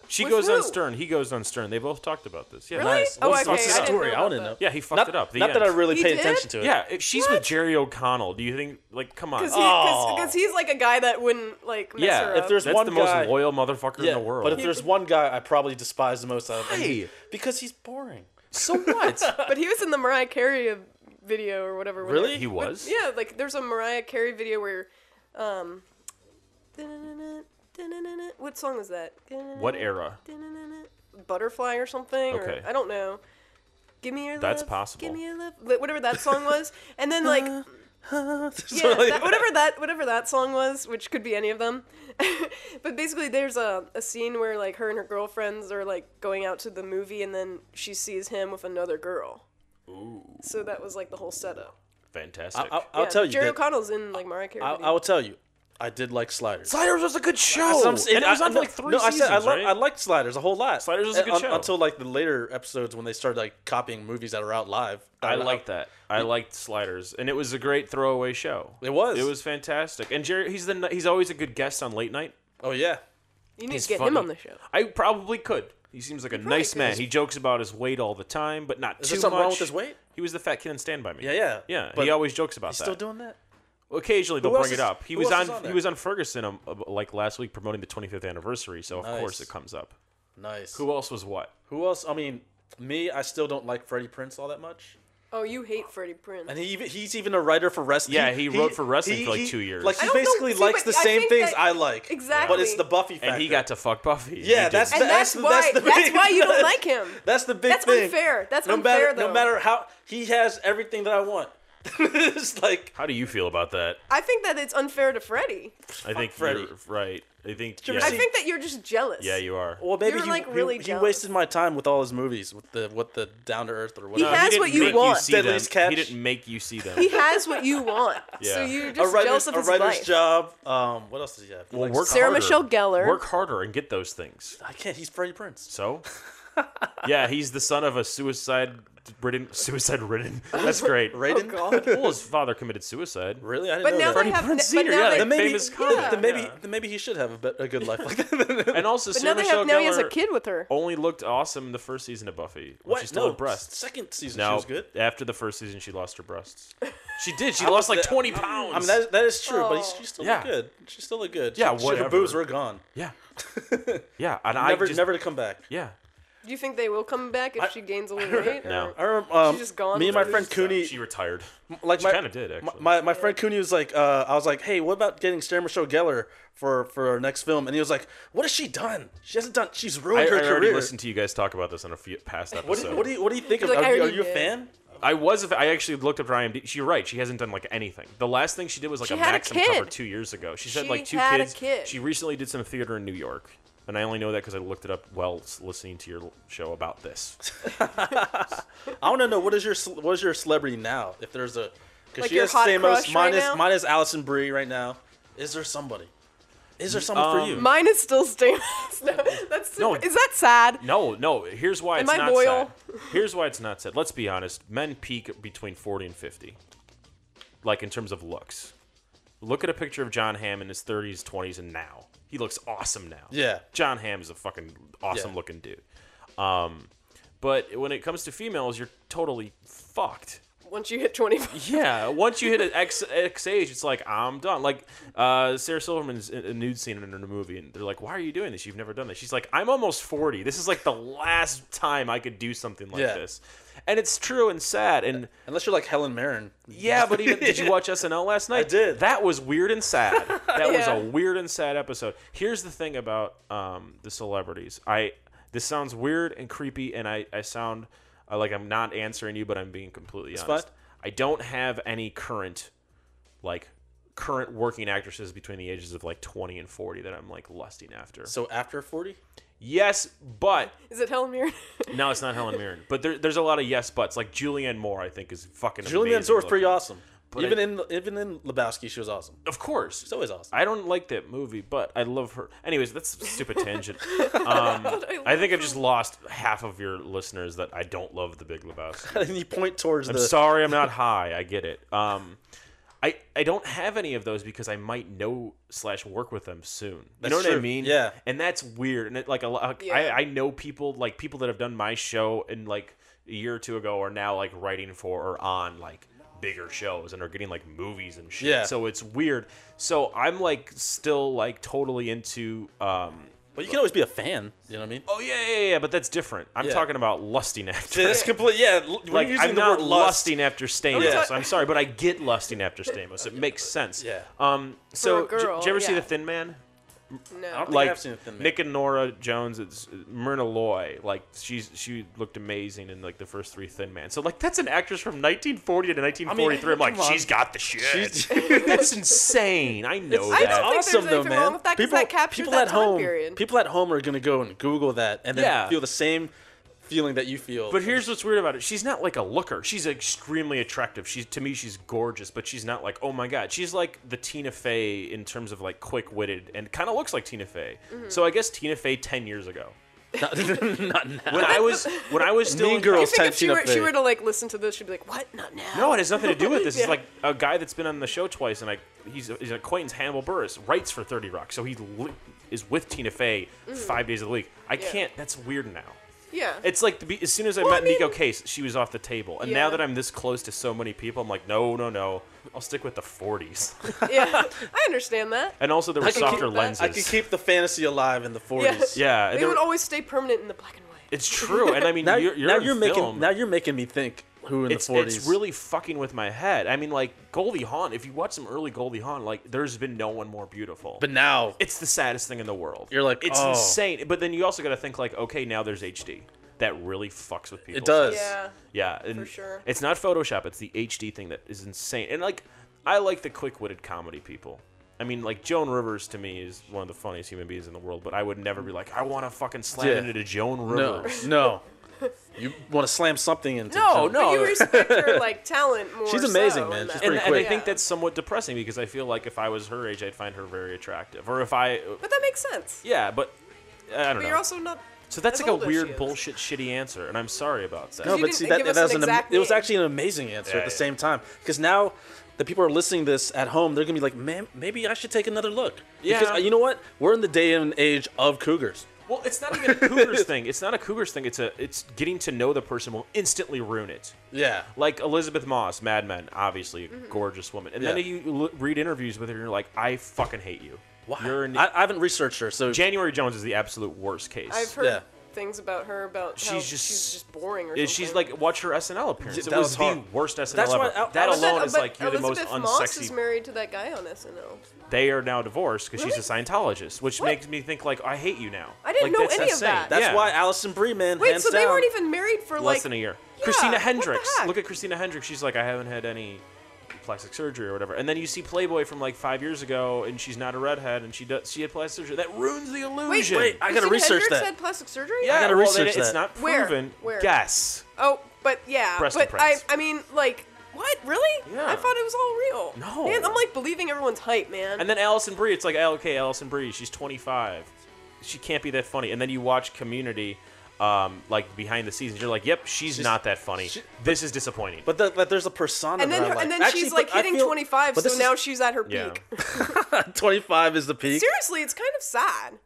She With goes on who? Stern. He goes on Stern. They both talked about this. Yeah. Really? Nice. Oh, What's- okay. what's the I didn't story? know I want to about know. that. Yeah, he fucked Not, it up. The not that I end. really He paid did? attention to it. Yeah, if she's with Jerry O'Connell. Do you think, like, come on? Because Oh. he, he's like a guy that wouldn't like mess Yeah, her if up. there's That's one the guy- most loyal motherfucker Yeah, in the world. but if there's one guy I probably despise the most out of him, Why? because he's boring. so what? But he was in the Mariah Carey video or whatever. where Really? they- He with- was? Yeah, like there's a Mariah Carey video where, um, what song was that? What era? Butterfly or something? Okay. Or, I don't know. Give me your That's love. possible. Give me your love. Wh- Whatever that song was, and then like. Yeah, So, like- that, whatever that whatever that song was, which could be any of them. But basically, there's a, a scene where like her and her girlfriends are like going out to the movie, and then she sees him with another girl. Ooh, So that was like the whole setup. fantastic. I, will Yeah, tell you. Jerry that- O'Connell's in like Mariah Carey. I, video. I will tell you. I did like Sliders. Sliders was a good show. That's what I'm saying. And it was I- on for no, like three no, I seasons, said I, lo- right? I liked Sliders a whole lot. Sliders was a good Un- show. until like the later episodes when they started like copying movies that are out live. I like that. I liked Sliders, and it was a great throwaway show. It was. It was fantastic. And Jerry, he's the he's always a good guest on late night. Oh yeah. You need He's to get funny. him on the show. I probably could. He seems like a probably nice could. man. He jokes about his weight all the time, but not Is too there something much. wrong with his weight? He was the fat kid in Stand by Me. Yeah, yeah. Yeah, But he always jokes about He's that. still doing that. Occasionally they'll Who else bring it is- up. He who was else on, is on he there? was on Ferguson um, uh, like last week promoting the twenty-fifth anniversary, so of Nice. course it comes up. Nice. Who else was what? Who else? I mean, me. I still don't like Freddie Prinze all that much. Oh, you hate Freddie Prinze. And he even, he's even a writer for wrestling. Yeah, he wrote for wrestling for, like, two years. Like I he don't know- basically see, likes but the I same think things that- I like. Exactly. But it's the Buffy factor. And he got to fuck Buffy. Yeah, He that's did. the, And that's, that's the, why- that's the that's big, why you don't like him. That's the big That's thing. unfair. That's no unfair, matter, though. No matter how he has everything that I want. It's like How do you feel about that? I think that it's unfair to Freddie. I think Freddie. you're right. I think you ever yeah, I see- think that you're just jealous. yeah, you are. well, maybe You're, he, like, he- really he, jealous. wasted my time with all his movies with the with the Down to Earth or He whatever. has didn't what you make want. see them. Deadliest Catch. He didn't make you see them. He has what you want. So Yeah. you're a just writer's, jealous of a his writer's life. job. Um, what else does he have? He Well, likes work to- Sarah harder. Michelle Gellar. Work harder and get those things. I can't. He's Freddie Prinze. So, yeah, he's the son of a suicide-ridden. Suicide-ridden. That's great. Raiden. Oh God. Well, his father committed suicide. Really? I didn't But know now that. they have. Prinze But Senior, now yeah, they, then maybe, famous yeah. comic. then maybe, Yeah. then maybe he should have a, bit, a good life like that. And also, But Sarah now they Michelle have. Now he has a Gellar kid with her. only looked awesome the first season of Buffy. When What? She still No, had breasts. second season No, she was good. after the first season, she lost her breasts. She did. She I lost was like the- twenty pounds. I mean, that, that is true, but Oh. he's, she's still Yeah. look good. She still look good. Yeah, she, she, her whatever. boobs were gone. yeah, yeah, and I Never, just, never to come back. yeah. Do you think they will come back if she gains a little weight? No. I remember um, She's just gone me and my with friend it. Cooney, She retired. like She my, kind of did actually. my, my friend Cooney was like, uh, I was like, hey, what about getting Sarah Michelle Gellar for, for our next film? And he was like, what has she done? She hasn't done, she's I, ruined her I already career. listened to you guys talk about this on a few past What episodes. do, you, what, do you, what do you think of Like, Are, I you, are already you a did. fan? I was. a fa- I actually looked up her IMDb. She's right. She hasn't done like anything. The last thing she did was like She a had a Maxim kid. cover two years ago. She said She like two had a kids. kid. She recently did some theater in New York, and I only know that because I looked it up while s- listening to your l- show about this. I want to know, what is your ce- what is your celebrity now? If there's a, because Like she your has hot Stamos, crush mine right is now? mine is Allison Brie right now. Is there somebody? Is there someone for Um, you? Mine is still Stamos. No, that's super, No. Is that sad? No, no. Here's why Am it's I not loyal? sad. Here's why it's not sad. Let's be honest. Men peak between forty and fifty, like in terms of looks. Look at a picture of John Hamm in his thirties, twenties, and now he looks awesome now. Yeah. John Hamm is a fucking awesome Yeah. looking dude. Um, but when it comes to females, you're totally fucked. Once you hit twenty-five. Yeah, once you hit an X, X age, it's like, I'm done. Like, uh, Sarah Silverman's in a nude scene in a movie, and they're like, why are you doing this? You've never done this. She's like, I'm almost forty. This is like the last time I could do something like Yeah. this. And it's true and sad. And Unless you're like Helen Mirren. yeah, but even, did you watch S N L last night? I did. That was weird and sad. That was Yeah. a weird and sad episode. Here's the thing about um, the celebrities. I This sounds weird and creepy, and I, I sound uh, like I'm not answering you, but I'm being completely It's honest. fine. I don't have any current, like, current working actresses between the ages of like twenty and forty that I'm like lusting after. So after forty? Yes, but Is it Helen Mirren? no, it's not Helen Mirren. But there, there's a lot of yes buts. Like Julianne Moore, I think is fucking. Julie amazing Mansour's pretty looking. awesome. But even I- in even in Lebowski, she was awesome. Of course, She's always awesome. I don't like that movie, but I love her. Anyways, that's a stupid tangent. Um, I think I've just lost half of your listeners that I don't love The Big Lebowski. And you point towards I'm the. sorry, I'm not high. I get it. Um, I, I don't have any of those because I might know slash work with them soon. You That's know what I true. mean? Yeah. And that's weird. And it, like a lot, Yeah. I I know people like people that have done my show and like a year or two ago are now like writing for or on like bigger shows and are getting like movies and shit. Yeah. So it's weird. So I'm like still like totally into. Um, But you can always be a fan. You know what I mean? oh yeah, yeah, yeah. But that's different. I'm Yeah. talking about lusting after. That's complete. Yeah. l- when Like you're using I'm the not word lust, lusting after Stamos. Yeah. I'm sorry, but I get lusting after Stamos. It makes sense. Yeah. Um. So, a girl, did you ever see yeah. The Thin Man? No. I don't think Like I've seen a Thin Man. Nick and Nora Jones, it's Myrna Loy. Like she's she looked amazing in like the first three Thin Man. So like that's an actress from nineteen forty to nineteen forty-three. I am like, come on. she's got the shit. She's- That's insane. I know I that. don't think awesome there's though, anything man. wrong with that, 'cause that captured people that at time home, period. people at home are gonna go and Google that and then Yeah. feel the same feeling that you feel. But here's what's weird about it. She's not like a looker. She's extremely attractive. She's to me, she's gorgeous, but she's not like, oh my god. She's like the Tina Fey in terms of like quick witted and kind of looks like Tina Fey. Mm-hmm. So I guess Tina Fey ten years ago. not, not now. When I was when I was still Mean in Girls. I think if she Tina were, she Fey. were to like listen to this, she'd be like, "What? Not now." No, it has nothing to do with this. Yeah. It's like a guy that's been on the show twice, and I he's, he's an acquaintance, Hannibal Burris, writes for thirty Rock, so he li- is with Tina Fey five days a week. I Mm. Yeah. can't. That's weird now. Yeah. It's like the, be- as soon as I Well, met I mean- Nico Case, she was off the table, and now Yeah. that I'm this close to so many people, I'm like, no, no, no, I'll stick with the forties. yeah. I understand that. And also, there were I can softer keep- lenses. I could keep the fantasy alive in the forties. Yeah, and They there would were- always stay permanent in the black and white. It's true, and I mean, Now you're, you're now in you're film. making now you're making me think who in it's, the forties. it's really fucking with my head. I mean, like Goldie Hawn. If you watch some early Goldie Hawn, like there's been no one more beautiful. But now It's the saddest thing in the world. You're like, it's oh. insane. But then you also got to think like, okay, now there's H D. That really fucks with people. it does. Yeah. Yeah, and For sure. It's not Photoshop. It's the H D thing that is insane. And like, I like the quick-witted comedy people. I mean, like Joan Rivers to me is one of the funniest human beings in the world. But I would never be like, I want to fucking slam Yeah. into Joan No, Rivers. no. You want to slam something into No, Joan- no. But you respect her like talent more. She's amazing, so man. in She's that- And, pretty and I quick. think Yeah. that's somewhat depressing because I feel like if I was her age, I'd find her very attractive. Or if I, But that makes sense. yeah, but I don't But know. you're also not. So that's as like old a as she weird is. bullshit shitty answer, and I'm sorry about that. No, you but didn't see that, give that us was an an, am- exact it was name. actually an amazing answer Yeah, at the yeah. same time because now the people who are listening to this at home, they're gonna be like, man, maybe I should take another look. Yeah. Because uh, you know what? We're in the day and age of cougars. Well, it's not even a Cougars thing. It's not a Cougars thing. It's a it's getting to know the person will instantly ruin it. Yeah. Like Elizabeth Moss, Mad Men, obviously a Mm-hmm. gorgeous woman, and Yeah. then you l- read interviews with her, and you're like, I fucking hate you. Why? You're an, I, I haven't researched her, so January Jones is the absolute worst case. I've heard Yeah. things about her about how She's she's just- just, boring or Is something. she's like watch her S N L appearance. That It was, was the hard. worst S N L That's ever. why Al- that Al- alone But- is but like you're the most Elizabeth Moss unsexy. is married to that guy on S N L. They are now divorced because she's a Really? Scientologist, which What? makes me think like I hate you now. I didn't Like, know that's any of insane. that. that's Yeah. why Allison Brie, man, Wait, hands so they down. weren't even married for less like than a year. Yeah, Christina what the Hendricks. heck? Look at Christina Hendricks. She's like, I haven't had any plastic surgery or whatever. And then you see Playboy from like five years ago, and she's not a redhead, and she does she had plastic surgery. That ruins the illusion. wait, I gotta Christina research Hendricks that. had plastic surgery? yeah, I gotta well, research It's that. not Where? proven. Where? Guess. Oh, but yeah, Breast but I, implants. I mean, like, what? Really? Yeah. I thought it was all real. No. Man, I'm like believing everyone's hype, man. And then Allison Brie, it's like, oh, okay, Allison Brie, she's twenty-five. She can't be that funny. And then you watch Community, um, like behind the scenes, you're like, yep, she's, not that funny. she- this is disappointing. But the, but there's a persona. And then, that I her, like. and then Actually, she's like but I hitting feel- twenty-five, but so this now is- she's at her Yeah. peak. twenty-five is the peak. Seriously, it's kind of sad.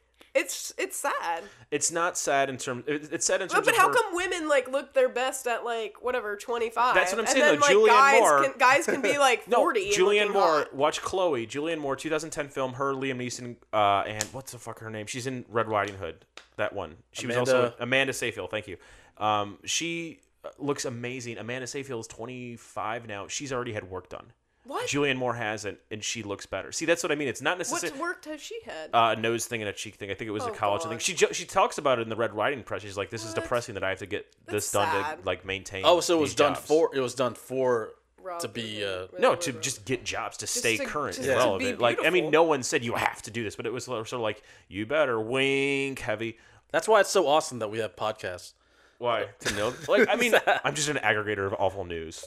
It's it's sad. It's not sad in terms. it- It's sad in But, terms but of how her- come women like look their best at like whatever twenty-five? That's what I'm and saying, Then, though. like, Julianne guys Moore- Can, guys can be like No, forty. and Julianne looking Moore. hot. Watch Chloe. Julianne Moore, two thousand ten film. Her, Liam Neeson, uh, and what's the fuck her name? She's in Red Riding Hood. That one. She was also Amanda- Amanda Seyfried. Thank you. Um, she uh, looks amazing. Amanda Seyfried is twenty-five now. She's already had work done. What? Julianne Moore hasn't, and she looks better. See, that's what I mean. It's not What necessarily work has she had? uh, a nose thing and a cheek thing. I think it was a Oh, college God. thing. She jo- she talks about it in the Red Riding Press. She's like, "This is What? depressing that I have to get this That's done sad. to like maintain." Oh, so it was these done jobs." for. It was done for Rob to be. Riggle, Uh, Riggle, No, to Riggle. just get jobs to stay to- current just and to relevant. be Like, I mean, beautiful. no one said you have to do this, but it was sort of like, you better wink heavy. that's why it's so awesome that we have podcasts. Why? To know? Like, I mean, I'm just an aggregator of awful news.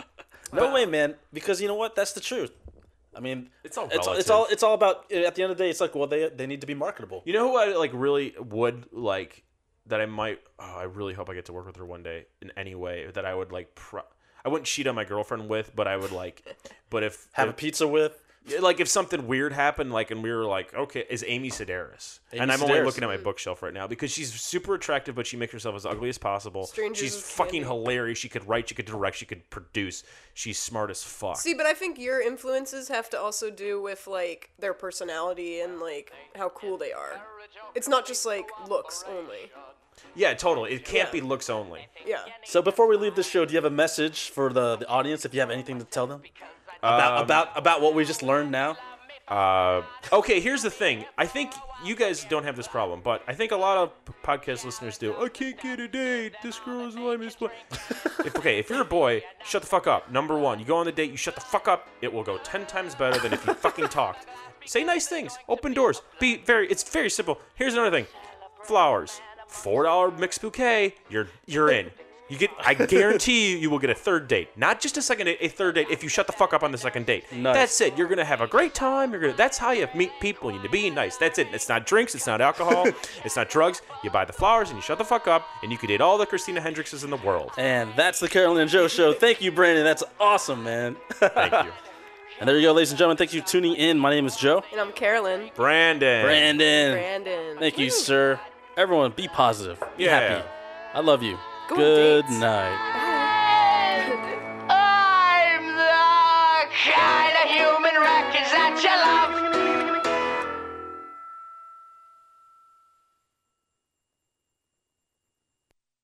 No way, man. Because you know what? That's the truth. I mean, It's all it's, it's relative. all it's all about. At the end of the day, it's like, well, they they need to be marketable. You know who I like really would like that I might. Oh, I really hope I get to work with her one day in any way that I would like. Pro- I wouldn't cheat on my girlfriend with, but I would like, but if Have if, a pizza with. like if something weird happened, like, and we were like, okay, is Amy Sedaris? Amy And I'm only Sedaris. looking at my bookshelf right now because she's super attractive, but she makes herself as ugly as possible. Strangers she's with fucking Candy. hilarious. She could write, she could direct, she could produce. She's smart as fuck. See, but I think your influences have to also do with like their personality and like how cool they are. It's not just like looks only. Yeah, totally. It can't Yeah. be looks only. Yeah. So before we leave the show, do you have a message for the, the audience? If you have anything to tell them about Um, about about what we just learned now. Uh, okay, here's the thing. I think you guys don't have this problem, but I think a lot of p- podcast listeners do. I can't get a date. This girl's lame as fuck. If okay, if you're a boy, shut the fuck up. Number one, you go on the date, you shut the fuck up. It will go ten times better than if you fucking talked. Say nice things. Open doors. Be very. It's very simple. Here's another thing. Flowers. Four dollar mixed bouquet. You're you're in. You get. I guarantee you, you will get a third date. Not just a second date, a third date. If you shut the fuck up on the second date, Nice. that's it. You're gonna have a great time. You're gonna. That's how you meet people. You be nice. That's it. It's not drinks. It's not alcohol. It's not drugs. You buy the flowers and you shut the fuck up, and you can date all the Christina Hendrickses in the world. And that's the Carolyn and Joe show. Thank you, Brandon. That's awesome, man. Thank you, And there you go, ladies and gentlemen. Thank you for tuning in. My name is Joe. And I'm Carolyn. Brandon. Brandon. Brandon. Thank you, Woo. sir. Everyone, be positive. Be Yeah. happy. I love you. Go on Good dates. night. I'm the kind of human wreckage that you love